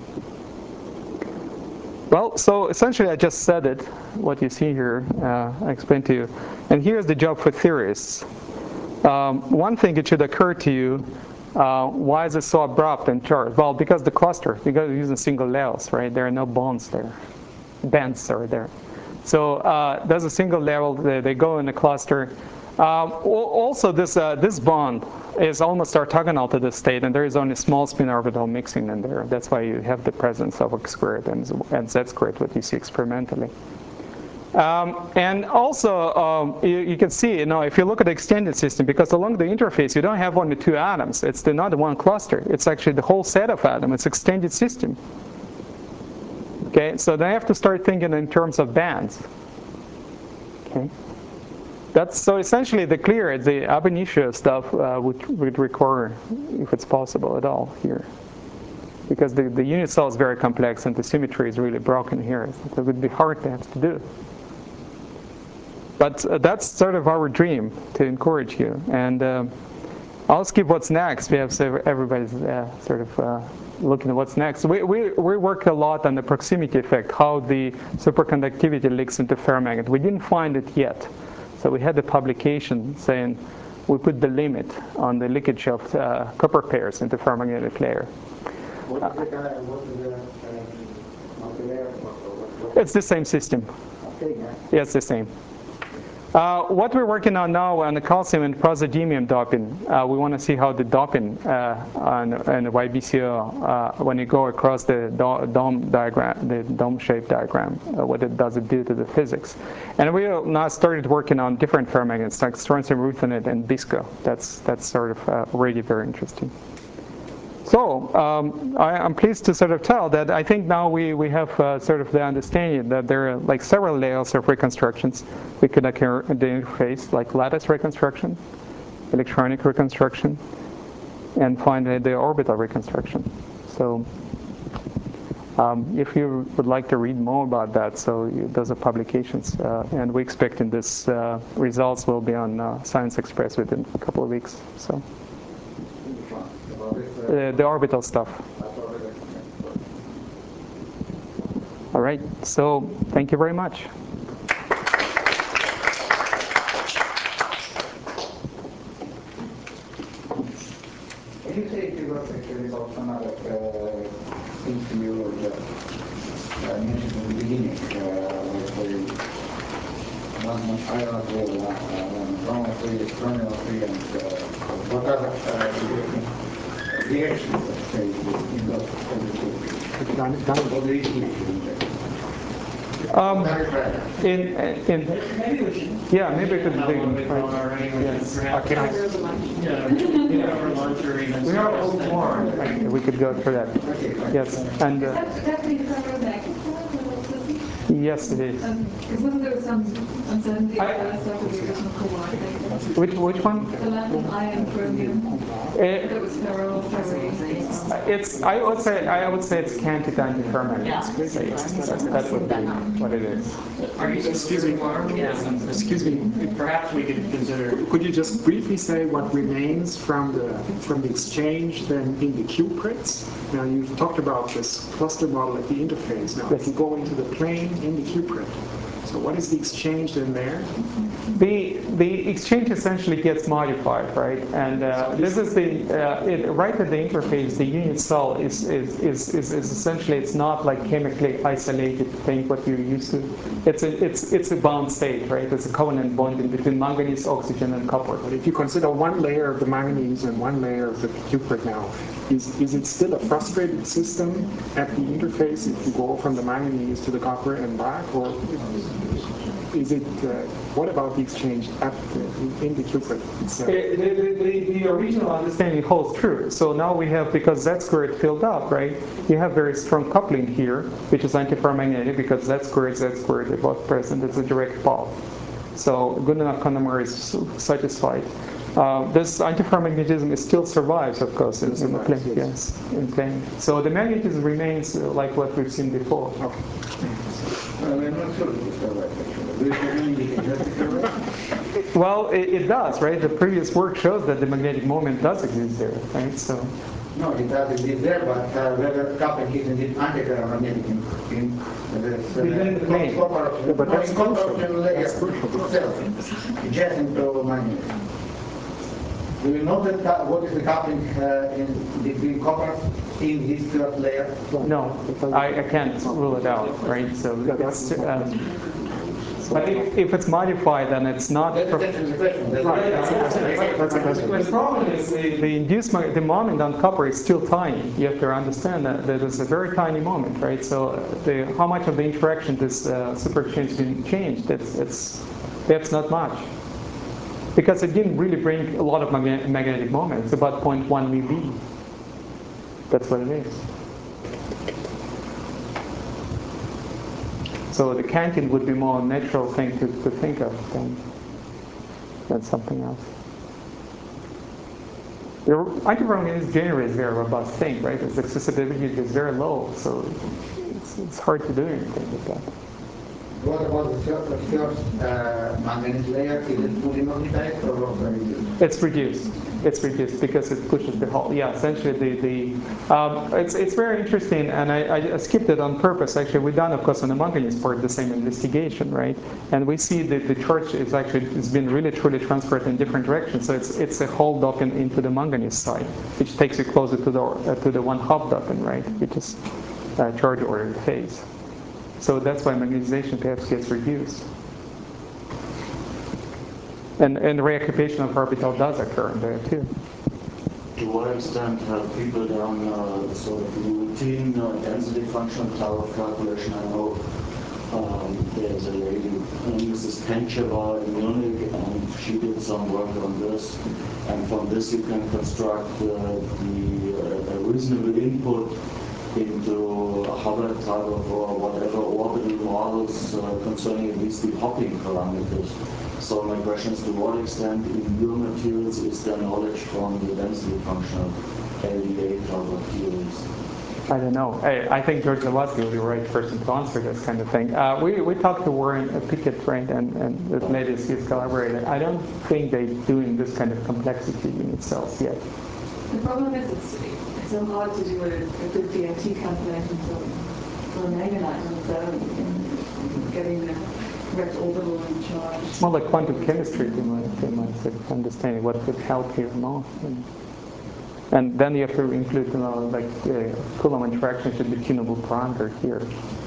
Well, so essentially I just said it, what you see here, I explained to you. And here's the job for theorists. One thing it should occur to you, why is it so abrupt and charged? Well, because the cluster, because you're using single layers, right? There are no bonds there. Bands are there. So there's a single level, they go in a cluster. Also, this bond is almost orthogonal to this state, and there is only small spin orbital mixing in there. That's why you have the presence of x squared and z squared, what you see experimentally. And also, you can see, if you look at the extended system, because along the interface, you don't have only two atoms. It's not one cluster. It's actually the whole set of atoms. It's extended system. Okay, so they have to start thinking in terms of bands. Okay, so essentially the ab initio stuff would require, if it's possible at all, here, because the unit cell is very complex and the symmetry is really broken here. So it would be hard to have to do. But that's sort of our dream, to encourage you. And I'll skip what's next. We have everybody's sort of looking at what's next. We work a lot on the proximity effect, how the superconductivity leaks into ferromagnet. We didn't find it yet. So we had a publication saying we put the limit on the leakage of copper pairs into ferromagnetic layer. It's the same system. Yeah, it's the same. What we're working on now on the calcium and praseodymium doping, we want to see how the doping on the YBCO, when you go across the dome diagram, the dome-shaped diagram, what does it do to the physics? And we now started working on different ferromagnets like strontium ruthenate and BISCO. That's sort of already very interesting. So I'm pleased to sort of tell that I think now we have sort of the understanding that there are like several layers of reconstructions we could occur in the interface, like lattice reconstruction, electronic reconstruction, and finally the orbital reconstruction. So if you would like to read more about that, so those are publications, and we expect in this results will be on Science Express within a couple of weeks. So. The orbital stuff. All right, so thank you very much. Can you say a few words actually about some other things you just mentioned in the beginning, like the one iron chronometry, and what are the reactions that say in those Maybe we should. Yeah, maybe we could Probably already. Yes. Perhaps. Can I? Yeah, for lunch or even. We have a little more. We could go through that. Yes, and yes, it is. Because wasn't there some uncertainty about the stuff with the original core, I think? Which one? The latin ion chromium. That was ferrofluorine. It's. I would say it's canted antiferromagnet. That would be what it is. Excuse me. Yeah. Excuse me. Perhaps we could consider. Could you just briefly say what remains from the exchange then in the cuprets? Now you've talked about this cluster model at the interface. Now if you go into the plane in the cupret, So what is the exchange in there? The exchange essentially gets modified, right? And this is right at the interface. The unit cell is essentially, it's not like chemically isolated thing what you're used to. It's a bound state, right? It's a covalent bonding between manganese, oxygen, and copper. But if you consider one layer of the manganese and one layer of the cupric now, is it still a frustrated system at the interface if you go from the manganese to the copper and back, or is it? What about the exchange in the cupric itself? The original understanding holds true. So now we have, because Z squared filled up, right? You have very strong coupling here, which is antiferromagnetic because Z squared are both present. It's a direct path. So good enough condomer is satisfied. This antiferromagnetism still survives, of course, in the plane. Yes, in plane. So the magnetism remains like what we've seen before. Okay. I'm not sure if it's correct, actually. Do you have any indication that it's correct? Well, it does, right? The previous work shows that the magnetic moment does exist there, right? So. No, it does exist there, but whether coupling is indeed antiferromagnetic in Within the plane. But that's crucial. Layer That's crucial. itself, adjacent to magnet. Do you know that what is the coupling in between coppers in this third layer? No, I can't rule it out, right? So it's, but if it's modified, then it's not. That's actually the question. That's a question. The problem is the inducement, the moment on copper is still tiny. You have to understand that it's a very tiny moment, right? So how much of the interaction this superexchange can change? That's not much. Because it didn't really bring a lot of magnetic moment. It's about 0.1 MeV. That's what it is. So the Kantian would be more natural thing to think of than something else. The antiferromagnetism generally is a very robust thing, right? Its accessibility is very low, so it's hard to do anything with that. What about the first manganese layer? Is it fully magnetized or reduced? It's reduced. It's reduced because it pushes the whole. Yeah, essentially it's very interesting, and I skipped it on purpose. Actually, we've done, of course, on the manganese part the same investigation, right? And we see that the charge is actually it's been really truly transferred in different directions. So it's a whole doping into the manganese side, which takes you closer to the 1/2 doping, right? Which is charge ordered phase. So that's why magnetization perhaps gets reduced. And reoccupation of orbital does occur in there too. To what extent have people done sort of routine density function type calculation? I know there's a lady, Mrs. Pencheva in Munich, and she did some work on this. And from this you can construct a reasonable input into Hubbard type of or whatever orbital models concerning at least the hopping parameters. So my question is, to what extent in your materials is there knowledge from the density function of LDA type of theories? I don't know. I think George Zawadzki will be the right person to answer this kind of thing. We talked to Warren Pickett, right, and the latest his collaborator. I don't think they're doing this kind of complexity in itself yet. The problem is it's so hard to do a good DFT calculation for an agonite on its own in getting the correct orbital and charge. It's more like quantum chemistry, they might say, understanding what could help here more. And then you have to include, Coulomb interaction should be tunable parameter here.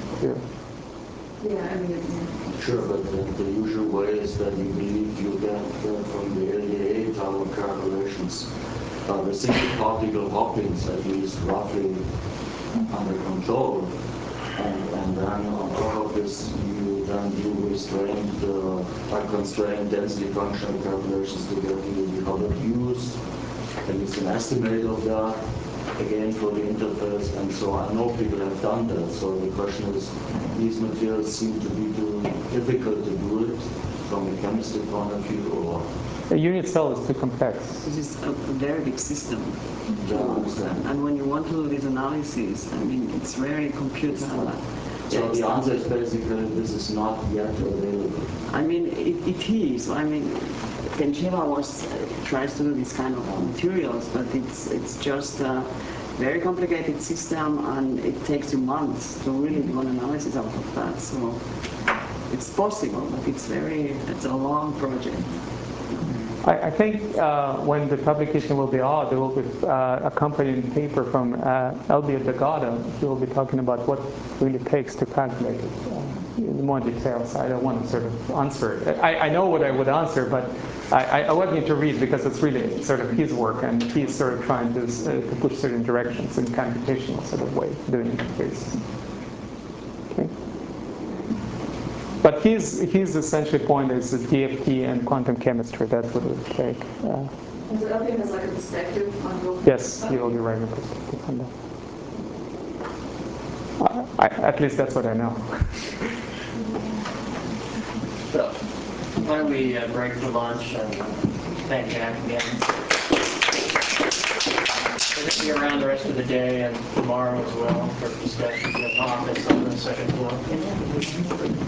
Yeah, I mean, Sure, but the usual way is that you believe you get from the LDA type of calculations the single particle hoppings at least roughly under control, and then on top of this you then do constrained density function calculations to get the Hubbard views, at least an estimate of that, again for the interface, and so I know people have done that. So the question is, these materials seem to be too difficult to do it from a chemistry point of view, or A unit cell is too complex. This is a very big system. Yeah, I understand. And when you want to do this analysis, I mean, it's very computer. So the answer is basically this is not yet available. I mean, it is. I mean, Pencheva tries to do this kind of materials, but it's just a very complicated system, and it takes you months to really do an analysis out of that. So it's possible, but it's a long project. I think when the publication will be out, there will be accompanying paper from Elliot Degada. He will be talking about what really takes to calculate it in more details. I don't want to sort of answer it. I know what I would answer, but I want you to read because it's really sort of his work, and he's sort of trying to push certain directions in computational sort of way, doing interfaces. Okay. But his essential point is the DFT and quantum chemistry. That's what it would take. And so Elliot has like a perspective on both. Yes, you will be right in perspective on that. At least that's what I know. So, why don't we break for lunch and thank Jack again. We're going to be around the rest of the day and tomorrow as well for discussions in the office on the second floor.